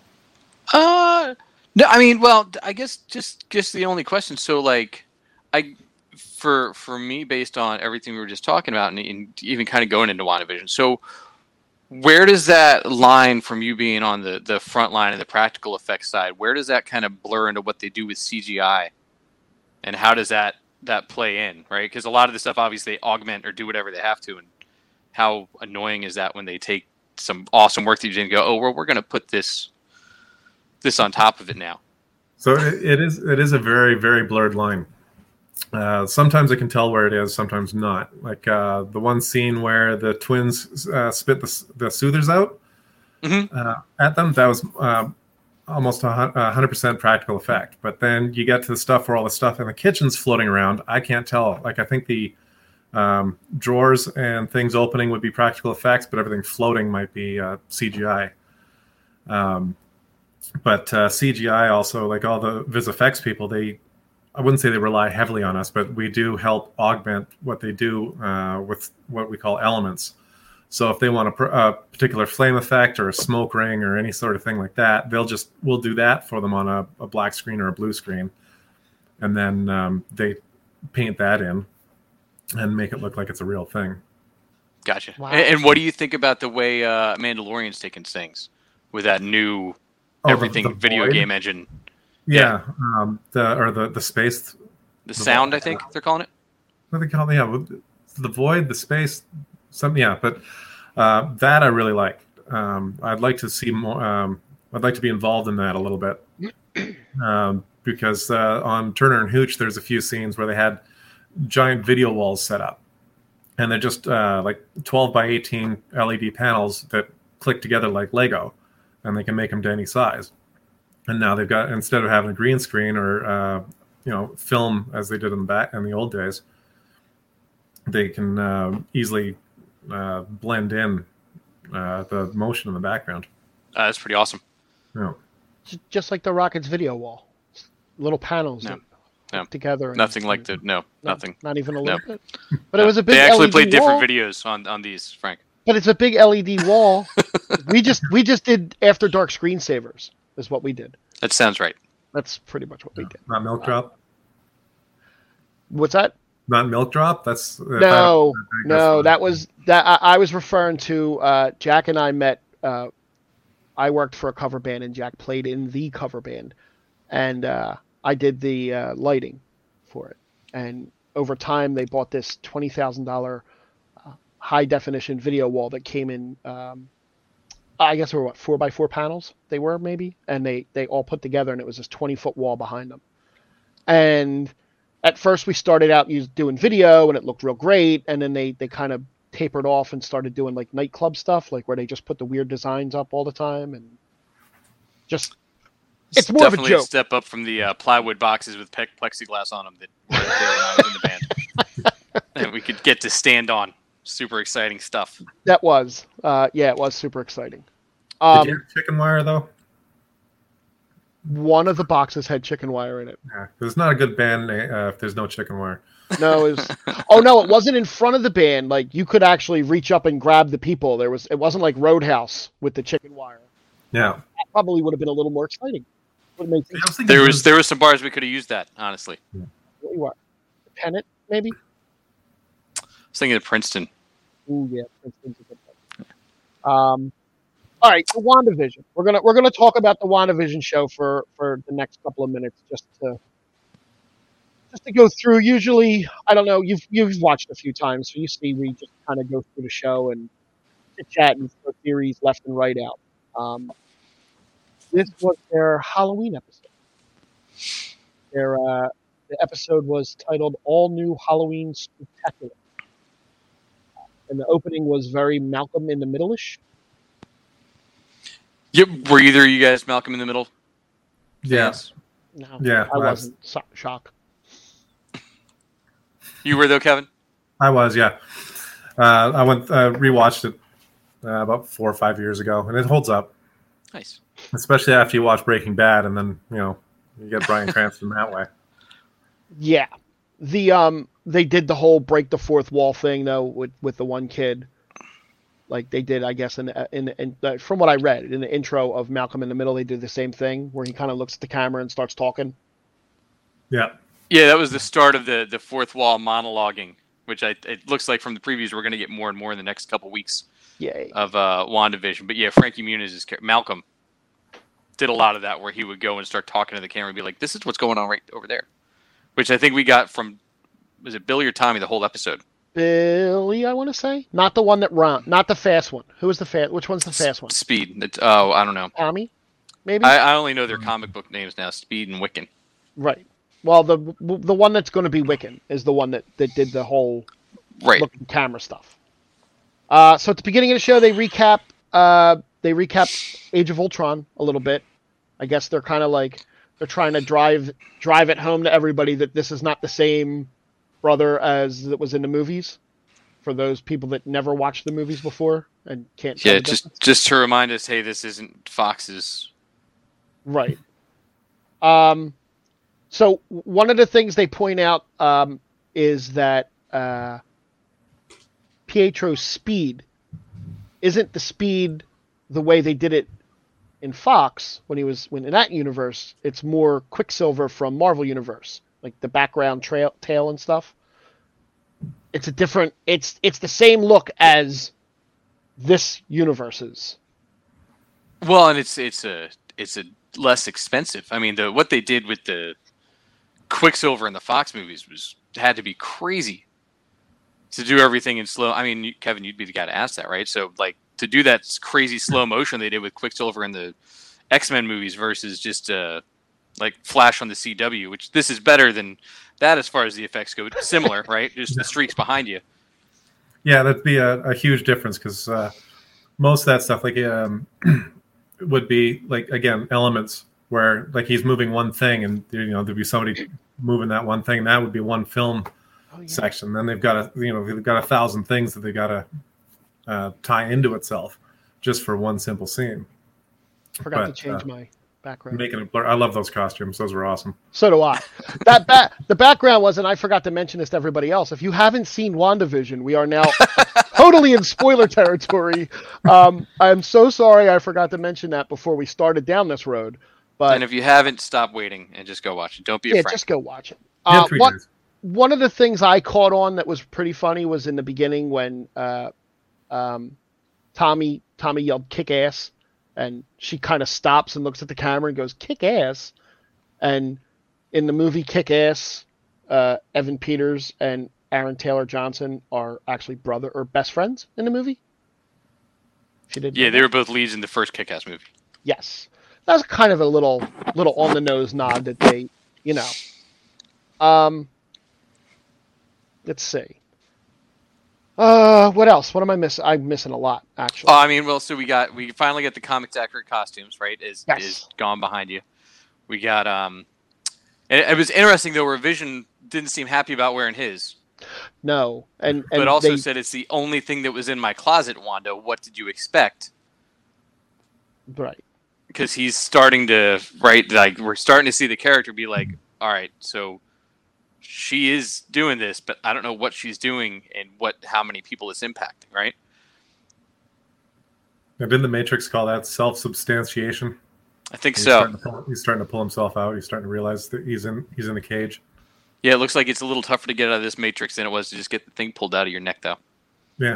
I mean, well, I guess just the only question. So, like, for me, based on everything we were just talking about, and even kind of going into WandaVision, so where does that line from you being on the front line of the practical effects side, where does that kind of blur into what they do with CGI, and how does that play in, right? Because a lot of the stuff obviously they augment or do whatever they have to, and how annoying is that when they take some awesome work that you did and go, oh, we're going to put this on top of it now. So it is a very, very blurred line. Sometimes I can tell where it is, sometimes not. Like the one scene where the twins spit the soothers out at them, that was almost 100% practical effect. But then you get to the stuff where all the stuff in the kitchen's floating around. I can't tell. Like I think the drawers and things opening would be practical effects, but everything floating might be CGI. But CGI also, like all the VisFX people, I wouldn't say they rely heavily on us, but we do help augment what they do with what we call elements. So if they want a particular flame effect or a smoke ring or any sort of thing like that, we'll do that for them on a black screen or a blue screen. And then they paint that in and make it look like it's a real thing. Gotcha. Wow. And what do you think about the way Mandalorian's taking things with that new everything the video void? game engine? Yeah, the space. The sound, I think they're calling it. What do they call it? Yeah, the void, the space, but that I really like. I'd like to see more. I'd like to be involved in that a little bit because on Turner and Hooch, there's a few scenes where they had giant video walls set up, and they're just like 12 by 18 LED panels that click together like Lego, and they can make them to any size. And now they've got, instead of having a green screen or film as they did in the old days, they can easily blend in the motion in the background. That's pretty awesome. Yeah. Just like the Rockets video wall, little panels No. together. Nothing like the nothing. Not even a little No. bit. But it was a big. They actually LED played wall, different videos on these, Frank. But it's a big LED wall. we just did After Dark screensavers. Is what we did. That sounds right. That's pretty much what we did. Not milk drop. What's that? Not milk drop. That's No. That was that. I was referring to Jack and I met. I worked for a cover band, and Jack played in the cover band, and I did the lighting for it. And over time, they bought this $20,000 high definition video wall that came in. I guess there were 4x4 panels. They were maybe, and they all put together, and it was this 20-foot wall behind them. And at first, we started out doing video, and it looked real great. And then they kind of tapered off and started doing like nightclub stuff, like where they just put the weird designs up all the time, and just it's more definitely of a joke. Step up from the plywood boxes with plexiglass on them that were there when I was in the band, and we could get to stand on. Super exciting stuff. That was, it was super exciting. Did you have chicken wire though? One of the boxes had chicken wire in it. Yeah, it's not a good band if there's no chicken wire. No, it was. Oh no, it wasn't in front of the band. Like you could actually reach up and grab the people. It wasn't like Roadhouse with the chicken wire. Yeah, That probably would have been a little more exciting. Would have made things There was some bars we could have used that, honestly. really what? Pennant, maybe. I was thinking of Princeton. Ooh, yeah, Princeton's a good one. All right, so WandaVision. We're gonna talk about the WandaVision show for the next couple of minutes, just to go through. Usually, I don't know. You've watched a few times, so you see we just kind of go through the show and chit chat and throw theories left and right out. This was their Halloween episode. The episode was titled "All New Halloween Spectacular," and the opening was very Malcolm in the Middle-ish. Yep. Were either of you guys Malcolm in the Middle Yeah. fans? No, Yeah, I wasn't. Shock. You were though, Kevin? I was, yeah. I went rewatched it about 4 or 5 years ago, and it holds up, Nice. especially after you watch Breaking Bad, and then you get Bryan Cranston that way. Yeah, they did the whole break the fourth wall thing though with the one kid, like they did, I guess, in from what I read in the intro of Malcolm in the Middle, they did the same thing where he kind of looks at the camera and starts talking. Yeah. Yeah, that was the start of the fourth wall monologuing, which it looks like from the previews we're going to get more and more in the next couple weeks Yeah, of WandaVision. But yeah, Frankie Muniz Malcolm did a lot of that where he would go and start talking to the camera and be like, "This is what's going on right over there," which I think we got from, was it Billy or Tommy the whole episode? Billy, I want to say, not the one that run, not the fast one. Who was the fast? Which one's the fast one? Speed. I don't know. Tommy, maybe. I only know their comic book names now. Speed and Wiccan. Right. Well, the one that's going to be Wiccan is the one that did the whole Right. looking camera stuff. So at the beginning of the show, they recapped Age of Ultron a little bit. I guess they're kind of like they're trying to drive it home to everybody that this is not the same brother as it was in the movies. For those people that never watched the movies before and can't. Tell Yeah, the difference. just to remind us, hey, this isn't Fox's. Right. So one of the things they point out is that Pietro's speed isn't the speed the way they did it in Fox when in that universe. It's more Quicksilver from Marvel Universe, like the background tail and stuff. It's a different. It's the same look as this universe's. Well, and it's a less expensive. I mean, what they did with the Quicksilver in the Fox movies had to be crazy to do everything in slow. I mean, Kevin, you'd be the guy to ask that, right? So, like, to do that crazy slow motion they did with Quicksilver in the X-Men movies versus just like Flash on the CW, which this is better than that as far as the effects go. It's similar, right? Just the streaks behind you. Yeah, that'd be a huge difference because most of that stuff, like, would be like, again, elements where like he's moving one thing and there'd be somebody moving that one thing. And that would be one film section. Then they've got they've got 1,000 things that they got to tie into itself just for one simple scene. Forgot to change my background. Making it blur. I love those costumes. Those were awesome. So do I. The background was, and I forgot to mention this to everybody else. If you haven't seen WandaVision, we are now totally in spoiler territory. I'm so sorry I forgot to mention that before we started down this road. But And if you haven't, stop waiting and just go watch it. Don't be yeah, afraid. just go watch it. Yeah, 3 days. One of the things I caught on that was pretty funny was in the beginning when Tommy yelled "kick ass," and she kind of stops and looks at the camera and goes "kick ass." And in the movie Kick Ass, Evan Peters and Aaron Taylor Johnson are actually brother or best friends in the movie. She did. Yeah, they were both leads in the first Kick-Ass movie. Yes, that was kind of a little on the nose nod that they, Let's see. What else? What am I missing? I'm missing a lot, actually. Oh, I mean, well, so we finally got the comics accurate costumes, right? Is gone behind you. We got it was interesting though, where Vision didn't seem happy about wearing his. No, but also said it's the only thing that was in my closet, Wanda. What did you expect? Right. Because he's starting to like we're starting to see the character be like, all right, so she is doing this, but I don't know what she's doing and how many people it's impacting, right? Now, didn't the Matrix call that self-substantiation? I think so. He's starting to pull himself out. He's starting to realize that he's in the cage. Yeah, it looks like it's a little tougher to get out of this Matrix than it was to just get the thing pulled out of your neck, though. Yeah.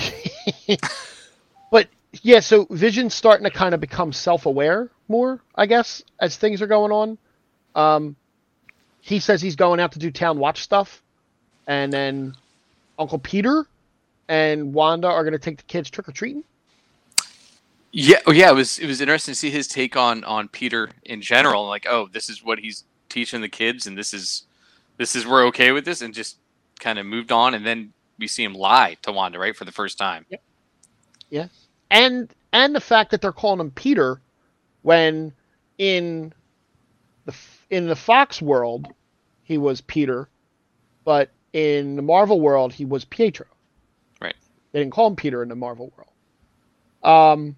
But yeah, so Vision's starting to kind of become self-aware more, I guess, as things are going on. He says he's going out to do town watch stuff, and then Uncle Peter and Wanda are going to take the kids trick-or-treating. Yeah, it was interesting to see his take on Peter in general. Like, oh, this is what he's teaching the kids, and this is we're okay with this, and just kind of moved on, and then we see him lie to Wanda, right, for the first time. Yeah. And the fact that they're calling him Peter when in the Fox world he was Peter, but in the Marvel world he was Pietro. Right. They didn't call him Peter in the Marvel world.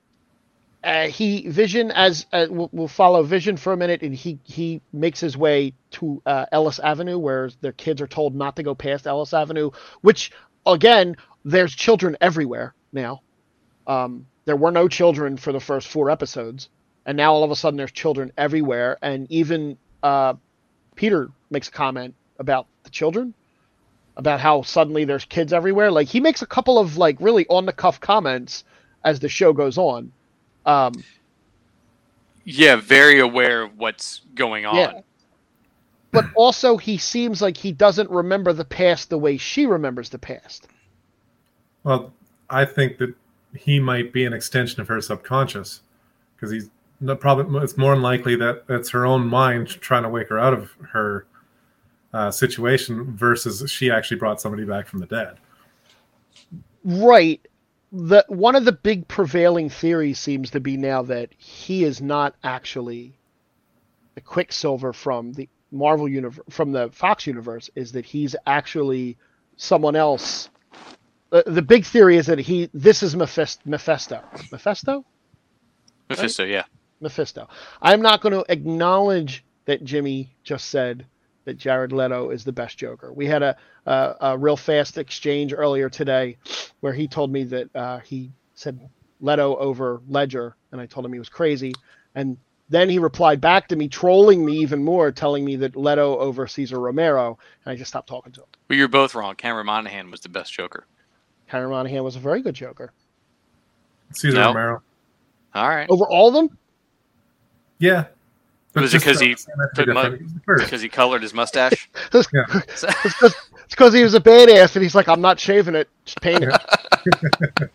Vision we'll follow Vision for a minute, and he makes his way to Ellis Avenue, where their kids are told not to go past Ellis Avenue, which again, there's children everywhere now. There were no children for the first 4 episodes, and now all of a sudden there's children everywhere, and even Peter makes a comment about the children, about how suddenly there's kids everywhere. Like, he makes a couple of like really on the cuff comments as the show goes on. Yeah, very aware of what's going on. Yeah. But also he seems like he doesn't remember the past the way she remembers the past. Well, I think that he might be an extension of her subconscious, because it's more than likely that it's her own mind trying to wake her out of her situation versus she actually brought somebody back from the dead. Right. One of the big prevailing theories seems to be now that he is not actually the Quicksilver from the Marvel universe, from the Fox universe, is that he's actually someone else. The big theory is that this is Mephisto. Mephisto? Mephisto, right? Yeah. Mephisto. I'm not going to acknowledge that Jimmy just said that Jared Leto is the best Joker. We had a real fast exchange earlier today where he told me that he said Leto over Ledger, and I told him he was crazy. And then he replied back to me, trolling me even more, telling me that Leto over Cesar Romero, and I just stopped talking to him. Well, you're both wrong. Cameron Monaghan was the best Joker. Cameron Monaghan was a very good Joker. Cesar Romero. All right. Over all of them? Yeah. Was it because he colored his mustache? It's because he was a badass, and he's like, I'm not shaving it, just paint it.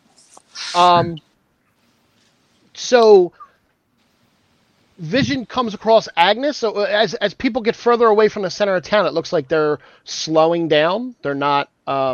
So Vision comes across Agnes. So as people get further away from the center of town, it looks like they're slowing down. They're not.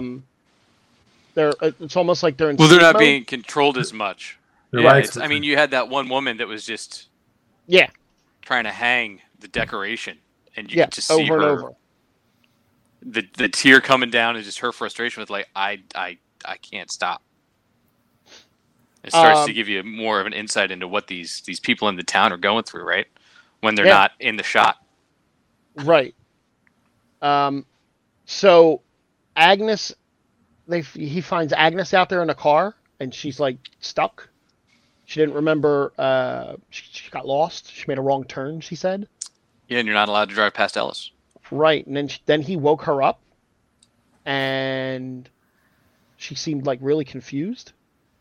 It's almost like they're in. Well, they're not mode. being controlled as much. I mean, you had that one woman that was just trying to hang the decoration, and you could just see over her, and over. The tear coming down, and just her frustration with like, I can't stop. It starts to give you more of an insight into what these people in the town are going through, right? When they're not in the shot. Right. So Agnes, he finds Agnes out there in a car, and she's like stuck. She didn't remember. She got lost. She made a wrong turn, she said. Yeah, and you're not allowed to drive past Ellis. Right, and then he woke her up, and she seemed like really confused.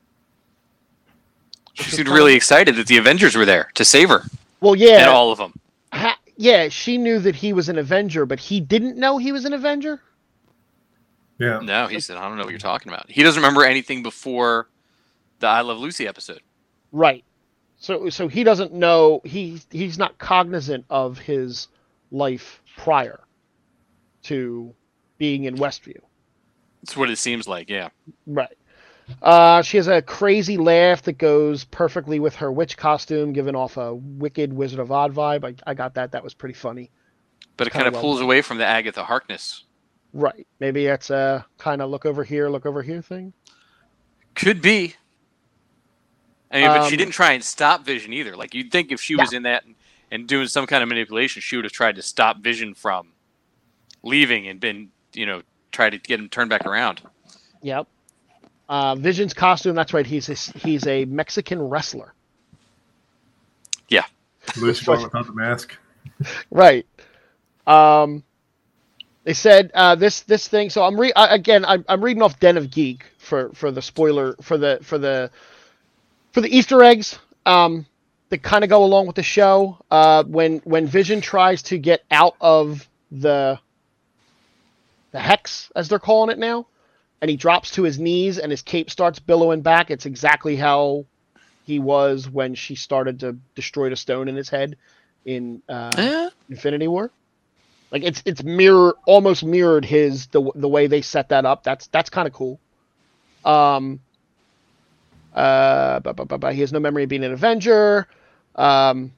She seemed really excited that the Avengers were there to save her. Well, yeah. And all of them. She knew that he was an Avenger, but he didn't know he was an Avenger? Yeah. No, he said, I don't know what you're talking about. He doesn't remember anything before the I Love Lucy episode. Right. So he doesn't know, he's not cognizant of his life prior to being in Westview. That's what it seems like, yeah. Right. She has a crazy laugh that goes perfectly with her witch costume, giving off a wicked Wizard of Oz vibe. I got that. That was pretty funny. But it kind of pulls away from the Agatha Harkness. Right. Maybe that's a kind of look over here thing. Could be. I mean, but she didn't try and stop Vision either. Like, you'd think if she was in that and doing some kind of manipulation, she would have tried to stop Vision from leaving and been, try to get him turned back around. Yep. Vision's costume, that's right. He's a Mexican wrestler. Yeah. Luchador without the mask. Right. They said this thing. So I'm reading off Den of Geek for the spoiler for the Easter eggs that kind of go along with the show. When Vision tries to get out of the hex, as they're calling it now, and he drops to his knees and his cape starts billowing back, it's exactly how he was when she started to destroy the stone in his head in Infinity War. Like it's almost mirrored the way they set that up. That's kind of cool. He has no memory of being an Avenger. Let's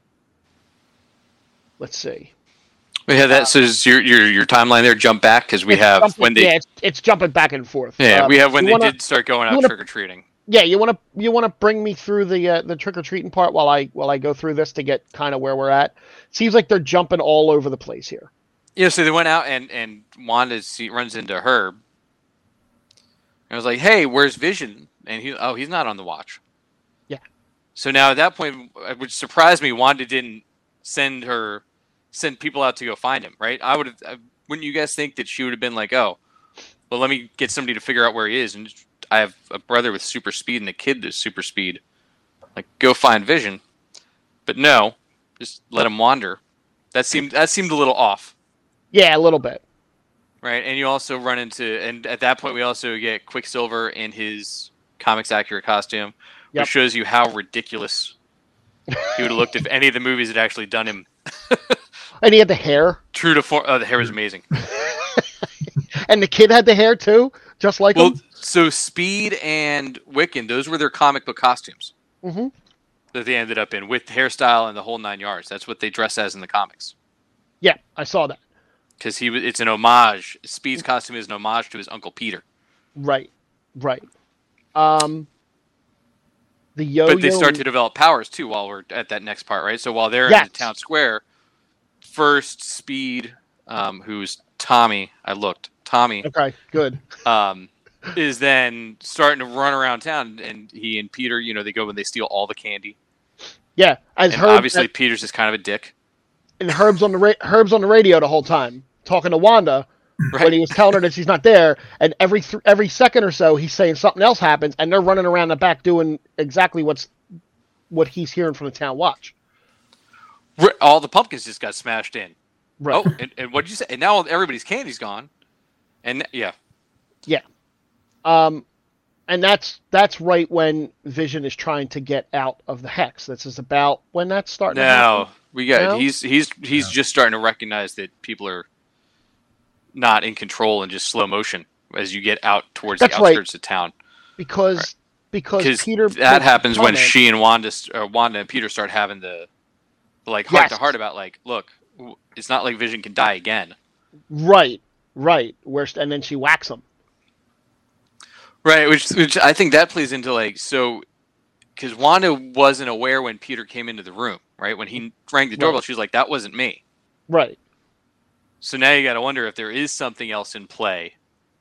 see. We have that. So is your timeline there jump back because we have when they it's jumping back and forth. Yeah, we have when they did start going out trick or treating. Yeah, you want to bring me through the trick or treating part while I go through this to get kind of where we're at. Seems like they're jumping all over the place here. Yeah, so they went out and Wanda runs into Herb. And I was like, "Hey, where's Vision?" And he's not on the watch. Yeah. So now at that point, which surprised me, Wanda didn't send people out to go find him, right? Wouldn't you guys think that she would have been like, "Oh, well, let me get somebody to figure out where he is," and I have a brother with super speed and a kid that's super speed. Like, go find Vision. But no, just let him wander. That seemed a little off. Yeah, a little bit. Right, and you also run into, and at that point we also get Quicksilver in his comics accurate costume, which shows you how ridiculous he would have looked if any of the movies had actually done him. And he had the hair. True to form. Oh, the hair was amazing. And the kid had the hair too, just like him. So Speed and Wiccan, those were their comic book costumes that they ended up in with hairstyle and the whole 9 yards. That's what they dress as in the comics. Yeah, I saw that. Because it's an homage. Speed's costume is an homage to his Uncle Peter. Right. The yo-yo. But they start to develop powers too while we're at that next part, right? So while they're in the town square, first Speed, who's Tommy, Tommy. Okay, good. Is then starting to run around town, and he and Peter, they go and they steal all the candy. Yeah, obviously Peter's just kind of a dick. And Herb's on the radio the whole time, talking to Wanda when he was telling her that she's not there. And every second or so, he's saying something else happens, and they're running around the back doing exactly what he's hearing from the town watch. All the pumpkins just got smashed in. Right. Oh, and what did you say? And now everybody's candy's gone. And yeah. And that's right when Vision is trying to get out of the hex. This is about when that's starting. No, he's just starting to recognize that people are not in control and just slow motion as you get out towards the outskirts of town. Because Peter. That happens when she and Wanda and Peter start having the heart to heart about look, it's not like Vision can die again. Right. And then she whacks him. Right, which I think that plays into because Wanda wasn't aware when Peter came into the room, right? When he rang the doorbell, she was like, "That wasn't me." Right. So now you got to wonder if there is something else in play,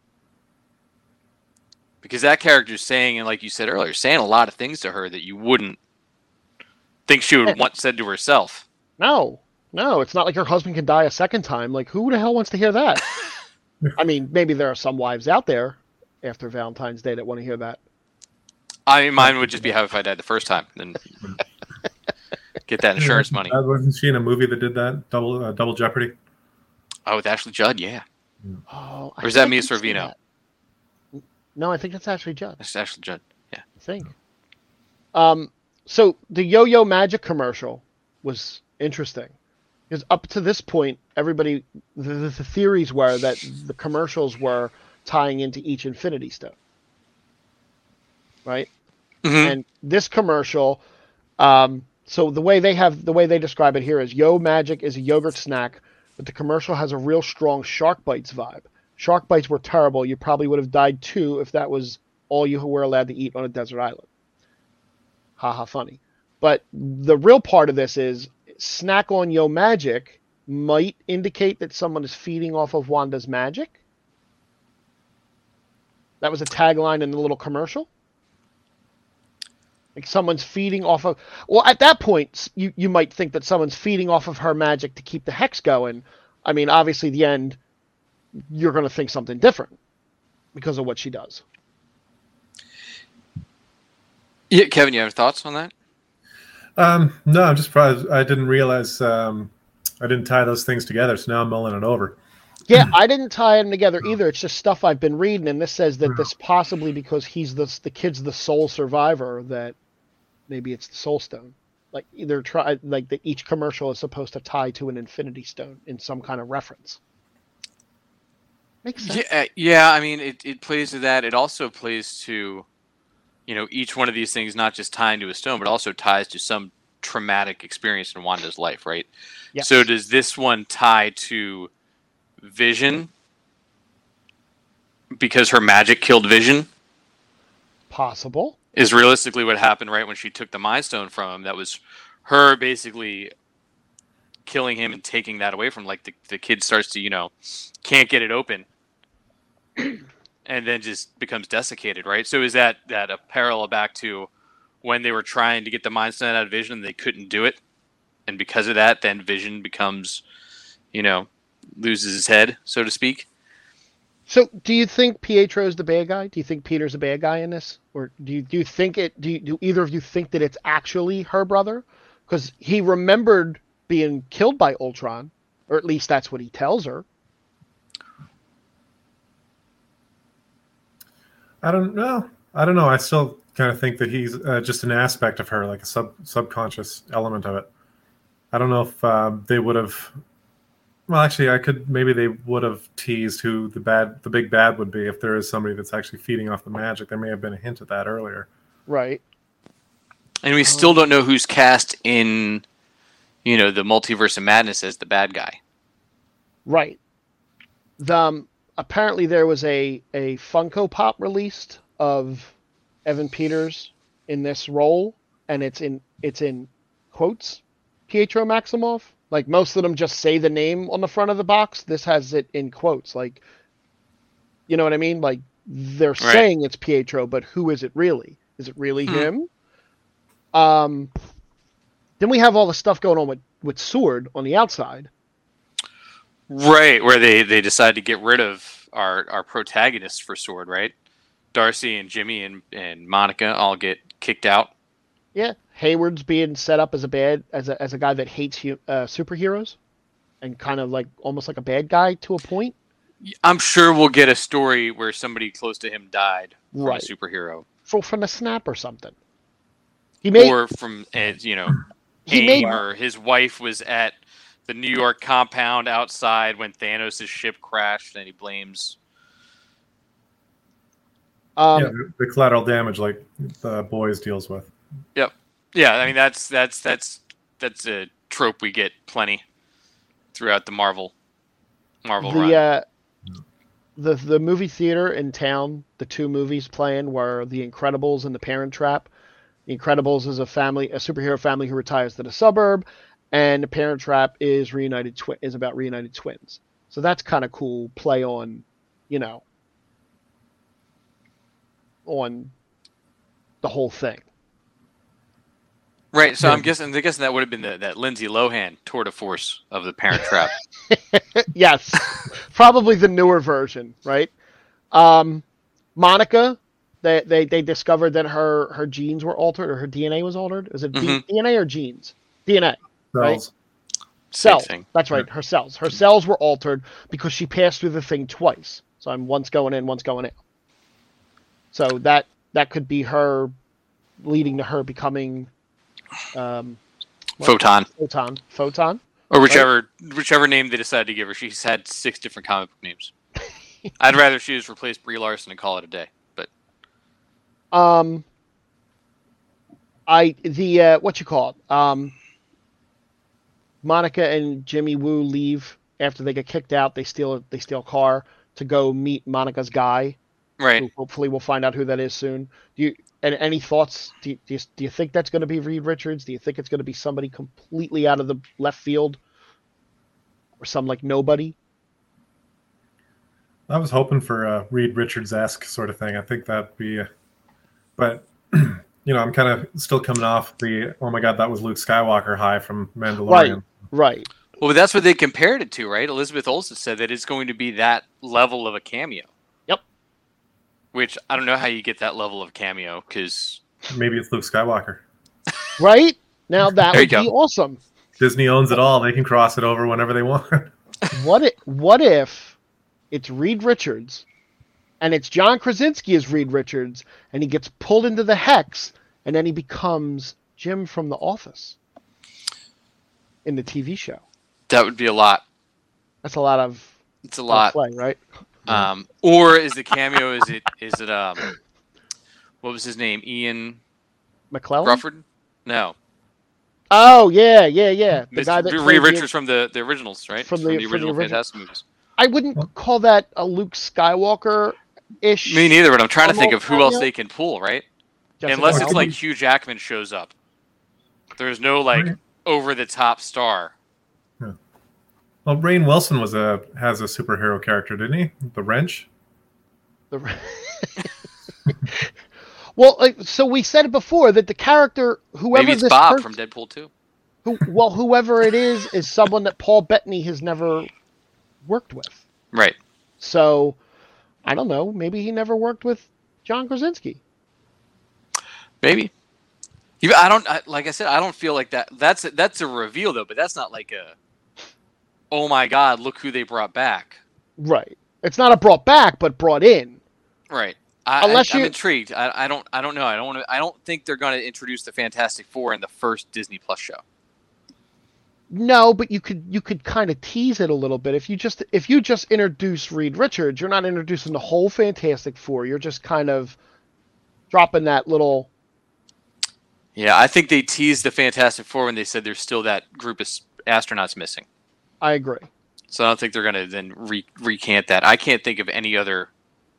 because that character's saying, and like you said earlier, saying a lot of things to her that you wouldn't think she would want said to herself. No, it's not like her husband can die a second time. Like, who the hell wants to hear that? I mean, maybe there are some wives out there after Valentine's Day that want to hear that. I mean, mine would just be how if I died the first time, then get that insurance money. Wasn't she in a movie that did that? Double Jeopardy? Oh, with Ashley Judd, yeah. Oh, or is that Mia Sorvino? No, I think that's Ashley Judd. That's Ashley Judd, yeah. I think. So the Yo-Yo Magic commercial was interesting. Because up to this point, everybody, the theories were that the commercials were tying into each Infinity Stone. Right? Mm-hmm. And this commercial, so the way they describe it here is Yo Magic is a yogurt snack, but the commercial has a real strong Shark Bites vibe. Shark Bites were terrible. You probably would have died too if that was all you were allowed to eat on a desert island. Haha, funny. But the real part of this is snack on Yo Magic might indicate that someone is feeding off of Wanda's magic. That was a tagline in the little commercial. Like someone's feeding off of... Well, at that point, you might think that someone's feeding off of her magic to keep the hex going. I mean, obviously, the end, you're going to think something different because of what she does. Yeah, Kevin, you have thoughts on that? No, I'm just surprised. I didn't realize I didn't tie those things together, so now I'm mulling it over. Yeah, I didn't tie them together either. It's just stuff I've been reading, and this says that this possibly because the kid's the sole survivor, that maybe it's the Soul Stone. like either try like that each commercial is supposed to tie to an Infinity Stone in some kind of reference. Makes sense. Yeah. I mean, it plays to that. It also plays to, each one of these things not just tying to a stone, but also ties to some traumatic experience in Wanda's life, right? Yes. So does this one tie to Vision because her magic killed Vision? Possible. Is realistically what happened right when she took the Mind Stone from him. That was her basically killing him and taking that away from him. Like the kid starts to, can't get it open and then just becomes desiccated, right? So is that a parallel back to when they were trying to get the Mind Stone out of Vision and they couldn't do it? And because of that, then Vision becomes, loses his head, so to speak. So, do you think Pietro's the bad guy? Do you think Peter's a bad guy in this, or do you think it? Do either of you think that it's actually her brother? Because he remembered being killed by Ultron, or at least that's what he tells her. I don't know. I still kind of think that he's just an aspect of her, like a subconscious element of it. I don't know if they would have. Well, actually, maybe they would have teased who the big bad would be if there is somebody that's actually feeding off the magic. There may have been a hint of that earlier. Right. And we still don't know who's cast in, the Multiverse of Madness as the bad guy. Right. Apparently there was a Funko Pop released of Evan Peters in this role, and it's in quotes, Pietro Maximoff. Like, most of them just say the name on the front of the box. This has it in quotes. Like, you know what I mean? Like, they're saying it's Pietro, but who is it really? Is it really him? Then we have all the stuff going on with Sword on the outside. Right, where they decide to get rid of our protagonists for Sword, right? Darcy and Jimmy and Monica all get kicked out. Yeah, Hayward's being set up as a guy that hates superheroes, and kind of like almost like a bad guy to a point. I'm sure we'll get a story where somebody close to him died from a superhero, from a snap or something. or from AIM, or his wife was at the New York compound outside when Thanos' ship crashed, and he blames. The collateral damage, like the Boys deals with. Yep. Yeah, I mean that's a trope we get plenty throughout the Marvel run. The movie theater in town, the two movies playing were The Incredibles and The Parent Trap. The Incredibles is a superhero family who retires to the suburb, and The Parent Trap is about reunited twins. So that's kind of cool play on, on the whole thing. Right, so I'm guessing that would have been that Lindsay Lohan tour de force of The Parent Trap. Yes, probably the newer version, right? Monica, they discovered that her genes were altered, or her DNA was altered. Is it DNA or genes? DNA, right? Cells. That's right. Her cells. Her cells were altered because she passed through the thing twice. So I'm once going in, once going out. So that could be her, leading to her becoming. Photon, or whichever name they decide to give her. She's had 6 different comic book names. I'd rather she just replace Brie Larson and call it a day. But Monica and Jimmy Woo leave after they get kicked out. They steal a car to go meet Monica's guy. Right. Hopefully we'll find out who that is soon. Any thoughts? Do you think that's going to be Reed Richards? Do you think it's going to be somebody completely out of the left field, or some like nobody? I was hoping for a Reed Richards-esque sort of thing. I think that'd be, but I'm kind of still coming off the oh my god, that was Luke Skywalker high from Mandalorian. Right. Well, that's what they compared it to, right? Elizabeth Olsen said that it's going to be that level of a cameo. Which, I don't know how you get that level of cameo, because... Maybe it's Luke Skywalker. Right? Now that would be awesome. Disney owns it all. They can cross it over whenever they want. What if it's Reed Richards, and it's John Krasinski as Reed Richards, and he gets pulled into the Hex, and then he becomes Jim from The Office? in the TV show. That would be a lot. That's a lot of It's a lot. play, right? Or is the cameo? Is it? What was his name? Ian McClellan? Crawford? No. Oh yeah. The guy that Reed played Richards from the originals, right? From the original original. Fantastic movies. I wouldn't call that a Luke Skywalker-ish. Me neither, but I'm trying to think of who cameo. else they can pull, right? Jessica Unless it's Alba. like Hugh Jackman shows up. There's no like Right. over the top star. Well, Rainn Wilson has a superhero character, didn't he? The Wrench. Well, so we said it before that the character, whoever Maybe it's this Bob person, from Deadpool 2. whoever it is someone that Paul Bettany has never worked with. Right. So, I don't know. Maybe he never worked with John Krasinski. Maybe. Like I said, I don't feel like that. That's a reveal though, but that's not like a. Oh my God! Look who they brought back. Right. It's not a brought back, but brought in. Right. I'm intrigued. I don't know. I don't think they're going to introduce the Fantastic Four in the first Disney Plus show. No, but you could kind of tease it a little bit. If you just introduce Reed Richards, you're not introducing the whole Fantastic Four. You're just kind of dropping that little. Yeah, I think they teased the Fantastic Four when they said there's still that group of astronauts missing. I agree. So I don't think they're going to then recant that. I can't think of any other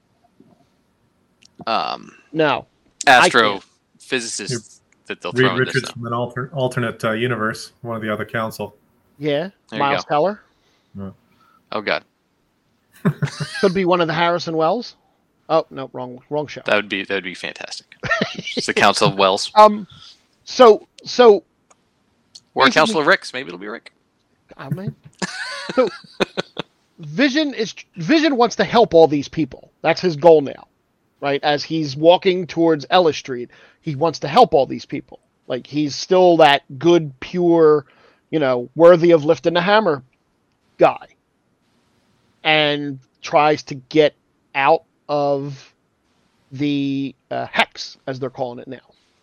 No. astrophysicists that they'll throw Reed in this. Richards from an alternate universe, one of the other council. Yeah. There you Miles go. Teller. Oh God, Could be one of the Harrison Wells. Oh no, wrong show. that would be fantastic. It's the Council of Wells So or basically- Council of Ricks. Maybe it'll be Rick. I mean, so Vision wants to help all these people. That's his goal now, right? As he's walking towards Ellis Street, he wants to help all these people. Like he's still that good, pure, worthy of lifting the hammer guy, and tries to get out of the hex, as they're calling it now.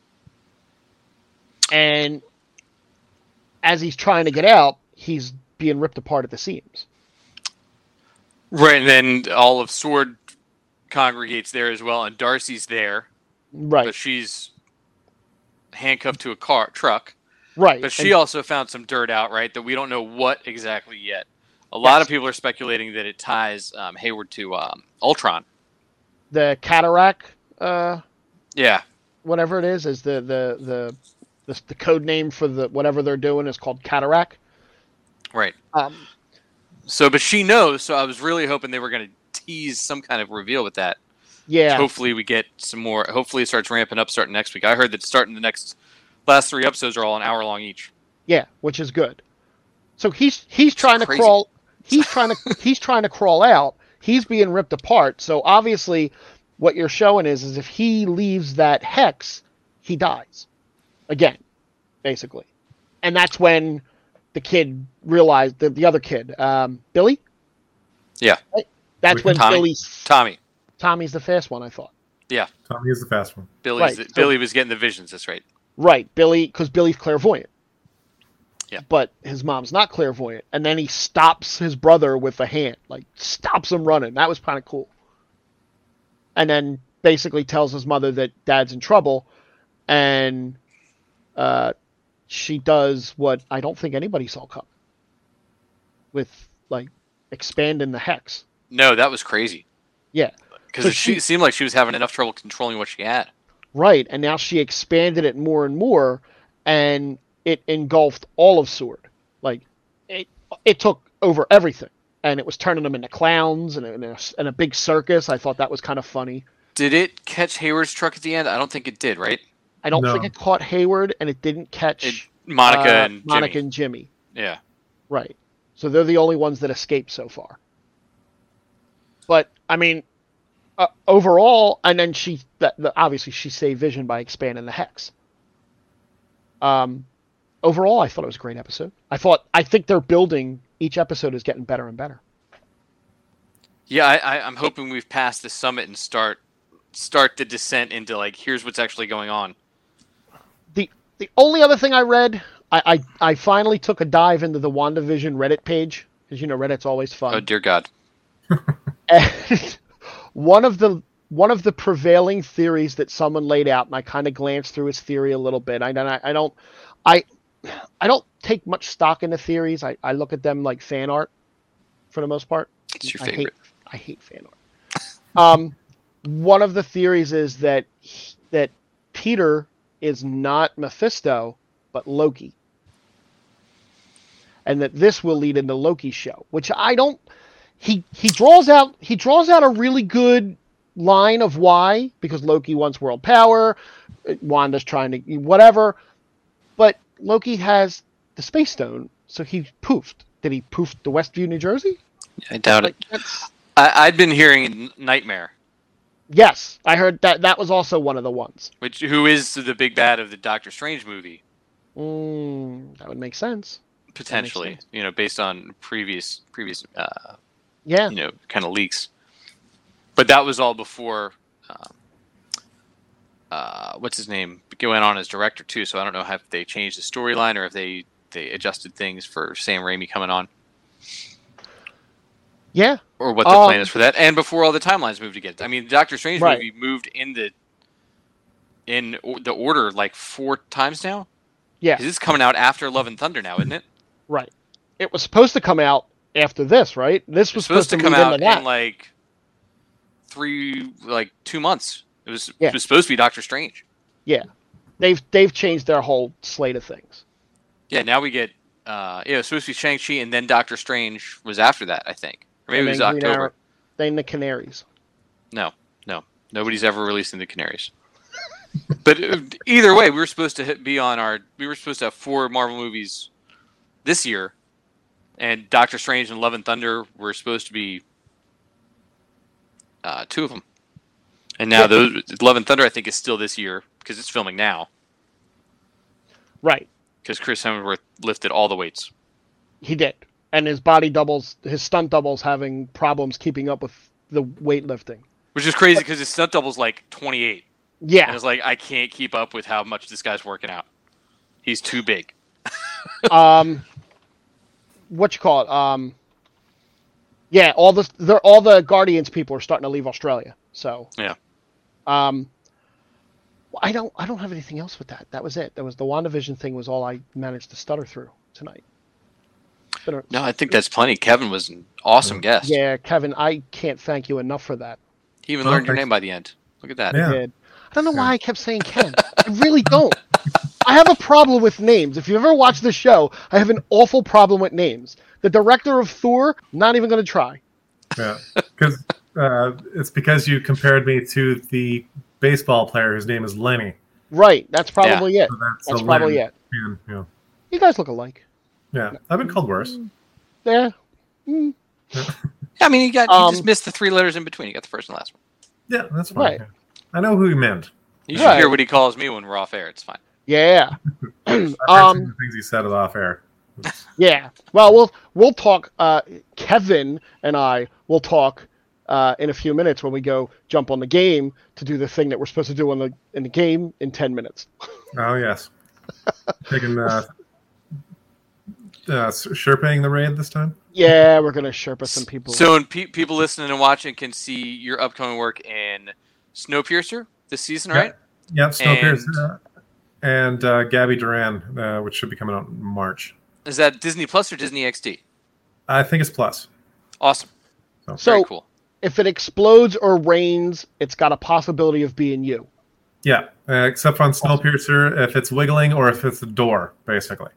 And as he's trying to get out, he's being ripped apart at the seams. Right, and then all of Sword congregates there as well, and Darcy's there, Right, but she's handcuffed to a truck. right. But she also found some dirt out, right, that we don't know what exactly yet. A lot of people are speculating that it ties Hayward to Ultron. The cataract, Yeah, whatever it is the code name for the whatever they're doing is called cataract. right. Um, So, but she knows, so I was really hoping they were going to tease some kind of reveal with that. yeah, Hopefully we get some more. Hopefully it starts ramping up starting next week. I heard that starting the last 3 episodes are all an hour long each. yeah, which is good. So he's trying to crazy. crawl. He's trying to crawl out. He's being ripped apart. So obviously, what you're showing is if he leaves that hex, he dies again, basically, and that's when the kid realized the other kid, Billy. Yeah. That's when Tommy. Tommy's the fast one, I thought. Yeah. Tommy is the fast one. Billy was getting the visions. That's right. Right, because Billy's clairvoyant. Yeah. But his mom's not clairvoyant, and then he stops his brother with a hand, like stops him running. That was kind of cool. And then basically tells his mother that dad's in trouble, and she does what I don't think anybody saw coming, with like expanding the hex. No, that was crazy. Yeah. Because So she seemed like she was having enough trouble controlling what she had. Right, and now she expanded it more and more, and it engulfed all of Sword. Like, it took over everything, and it was turning them into clowns and a big circus. I thought that was kind of funny. Did it catch Hayward's truck at the end? I don't think it did, right? I don't No. think it caught Hayward, and it didn't catch Monica and Jimmy. Yeah. Right. So they're the only ones that escaped so far. But, I mean, overall, and then obviously she saved Vision by expanding the hex. Overall, I thought it was a great episode. I think they're building, each episode is getting better and better. Yeah, I'm hoping we've passed the summit and start the descent into like, here's what's actually going on. The only other thing I read I finally took a dive into the WandaVision Reddit page, because Reddit's always fun. Oh dear God. And one of the prevailing theories that someone laid out, and I kind of glanced through his theory a little bit. I don't take much stock into theories. I look at them like fan art for the most part. It's your favorite. I hate fan art. One of the theories is that Peter is not Mephisto, but Loki. And that this will lead into Loki's show, which I don't. He draws out a really good line of why, because Loki wants world power, Wanda's trying to whatever, but Loki has the Space Stone, so he poofed. Did he poof to Westview, New Jersey? I doubt it. I'd been hearing Nightmare. Yes, I heard that was also one of the ones. Who is the big bad of the Doctor Strange movie? That would make sense. Potentially, based on previous Yeah. kind of leaks. But that was all before what's his name going on as director too. So I don't know if they changed the storyline or if they adjusted things for Sam Raimi coming on. Yeah. Or what the plan is for that, and before all the timelines moved together. I mean, the Doctor Strange movie moved in the order like 4 times now. Yeah. This is coming out after Love and Thunder now, isn't it? Right. It was supposed to come out after this, right? This was supposed to come out in that. like 2 months. It was supposed to be Doctor Strange. Yeah. They've changed their whole slate of things. Yeah, now we get it was supposed to be Shang-Chi and then Doctor Strange was after that, I think. Or maybe it was October. Then the Canaries. No. Nobody's ever releasing the Canaries. But either way, we were supposed to have 4 Marvel movies this year, and Doctor Strange and Love and Thunder were supposed to be 2 of them. And now Love and Thunder, I think, is still this year because it's filming now. Right. Because Chris Hemsworth lifted all the weights. He did. And his his stunt doubles having problems keeping up with the weightlifting. Which is crazy because his stunt double's like 28. Yeah. And it's like, I can't keep up with how much this guy's working out. He's too big. What you call it? Yeah, all the Guardians people are starting to leave Australia. So yeah. I don't have anything else with that. That was it. That was the WandaVision thing was all I managed to stutter through tonight. No, I think that's plenty. Kevin was an awesome guest. Yeah, Kevin, I can't thank you enough for that. He even learned your name by the end. Look at that. Yeah. I did. I don't know why I kept saying Ken. I really don't. I have a problem with names. If you ever watch the show, I have an awful problem with names. The director of Thor, not even going to try. Yeah, because it's because you compared me to the baseball player whose name is Lenny. Right, that's probably it. So that's probably Len, it. Yeah. You guys look alike. Yeah, I've been called worse. Yeah. I mean, you just missed the 3 letters in between. You got the first and last one. Yeah, that's fine. Right. Yeah. I know who he meant. You should hear what he calls me when we're off air. It's fine. Yeah. I've heard some of the things he said off air. Yeah. Well, we'll talk. Kevin and I will talk in a few minutes when we go jump on the game to do the thing that we're supposed to do in the game in 10 minutes. Oh yes. Taking Sherping the raid this time. Yeah, we're gonna Sherpa some people. So, when people listening and watching can see your upcoming work in Snowpiercer this season, right? Yep, Snowpiercer and Gabby Duran, which should be coming out in March. Is that Disney Plus or Disney XD? I think it's Plus. Awesome. So very cool. If it explodes or rains, it's got a possibility of being you. Yeah, except on Snowpiercer, if it's wiggling or if it's a door, basically.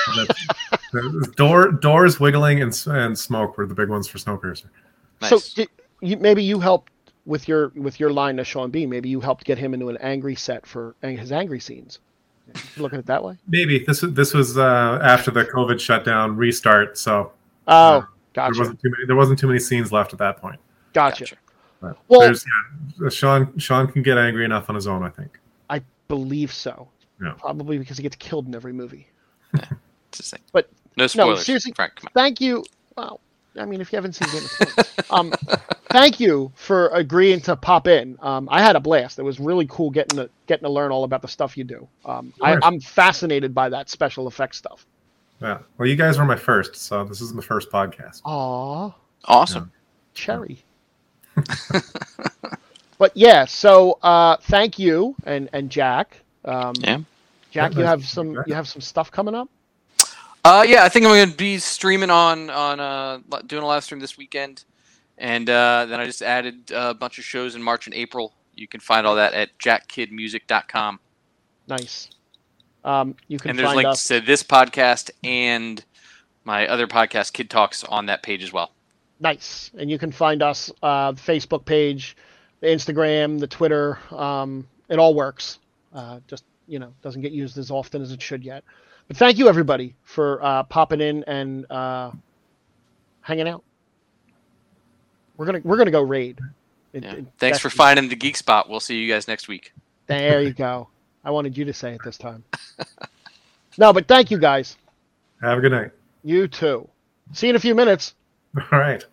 Doors, wiggling, and smoke were the big ones for Snowpiercer. Nice. So maybe you helped with your line to Sean B. Maybe you helped get him into an angry set for his angry scenes. Look at it that way. Maybe this was after the COVID shutdown restart, so gotcha. There wasn't too many scenes left at that point. Gotcha. But Well, Sean can get angry enough on his own, I think. I believe so. Yeah. Probably because he gets killed in every movie. But no spoilers. No, seriously, Frank, come on. thank you. Well, I mean, if you haven't seen Game of Thrones, thank you for agreeing to pop in. I had a blast. It was really cool getting getting to learn all about the stuff you do. course. I'm fascinated by that special effects stuff. Yeah. Well, you guys were my first, so this is my first podcast. Aw, Awesome. cherry. But yeah, so thank you and Jack. Yeah. Jack, Yeah, you nice have to be some stuff coming up. Yeah, I think I'm going to be streaming on doing a live stream this weekend, and then I just added a bunch of shows in March and April. You can find all that at jackkidmusic.com. Nice. You can And there's find links us. to this podcast and my other podcast, Kid Talks, on that page as well. Nice. And you can find us the Facebook page, the Instagram, the Twitter. It all works. Just, doesn't get used as often as it should yet. But thank you, everybody, for popping in and hanging out. We're gonna go raid. Thanks for finding the geek spot. We'll see you guys next week. There you go. I wanted you to say it this time. No, but thank you, guys. Have a good night. You too. See you in a few minutes. All right.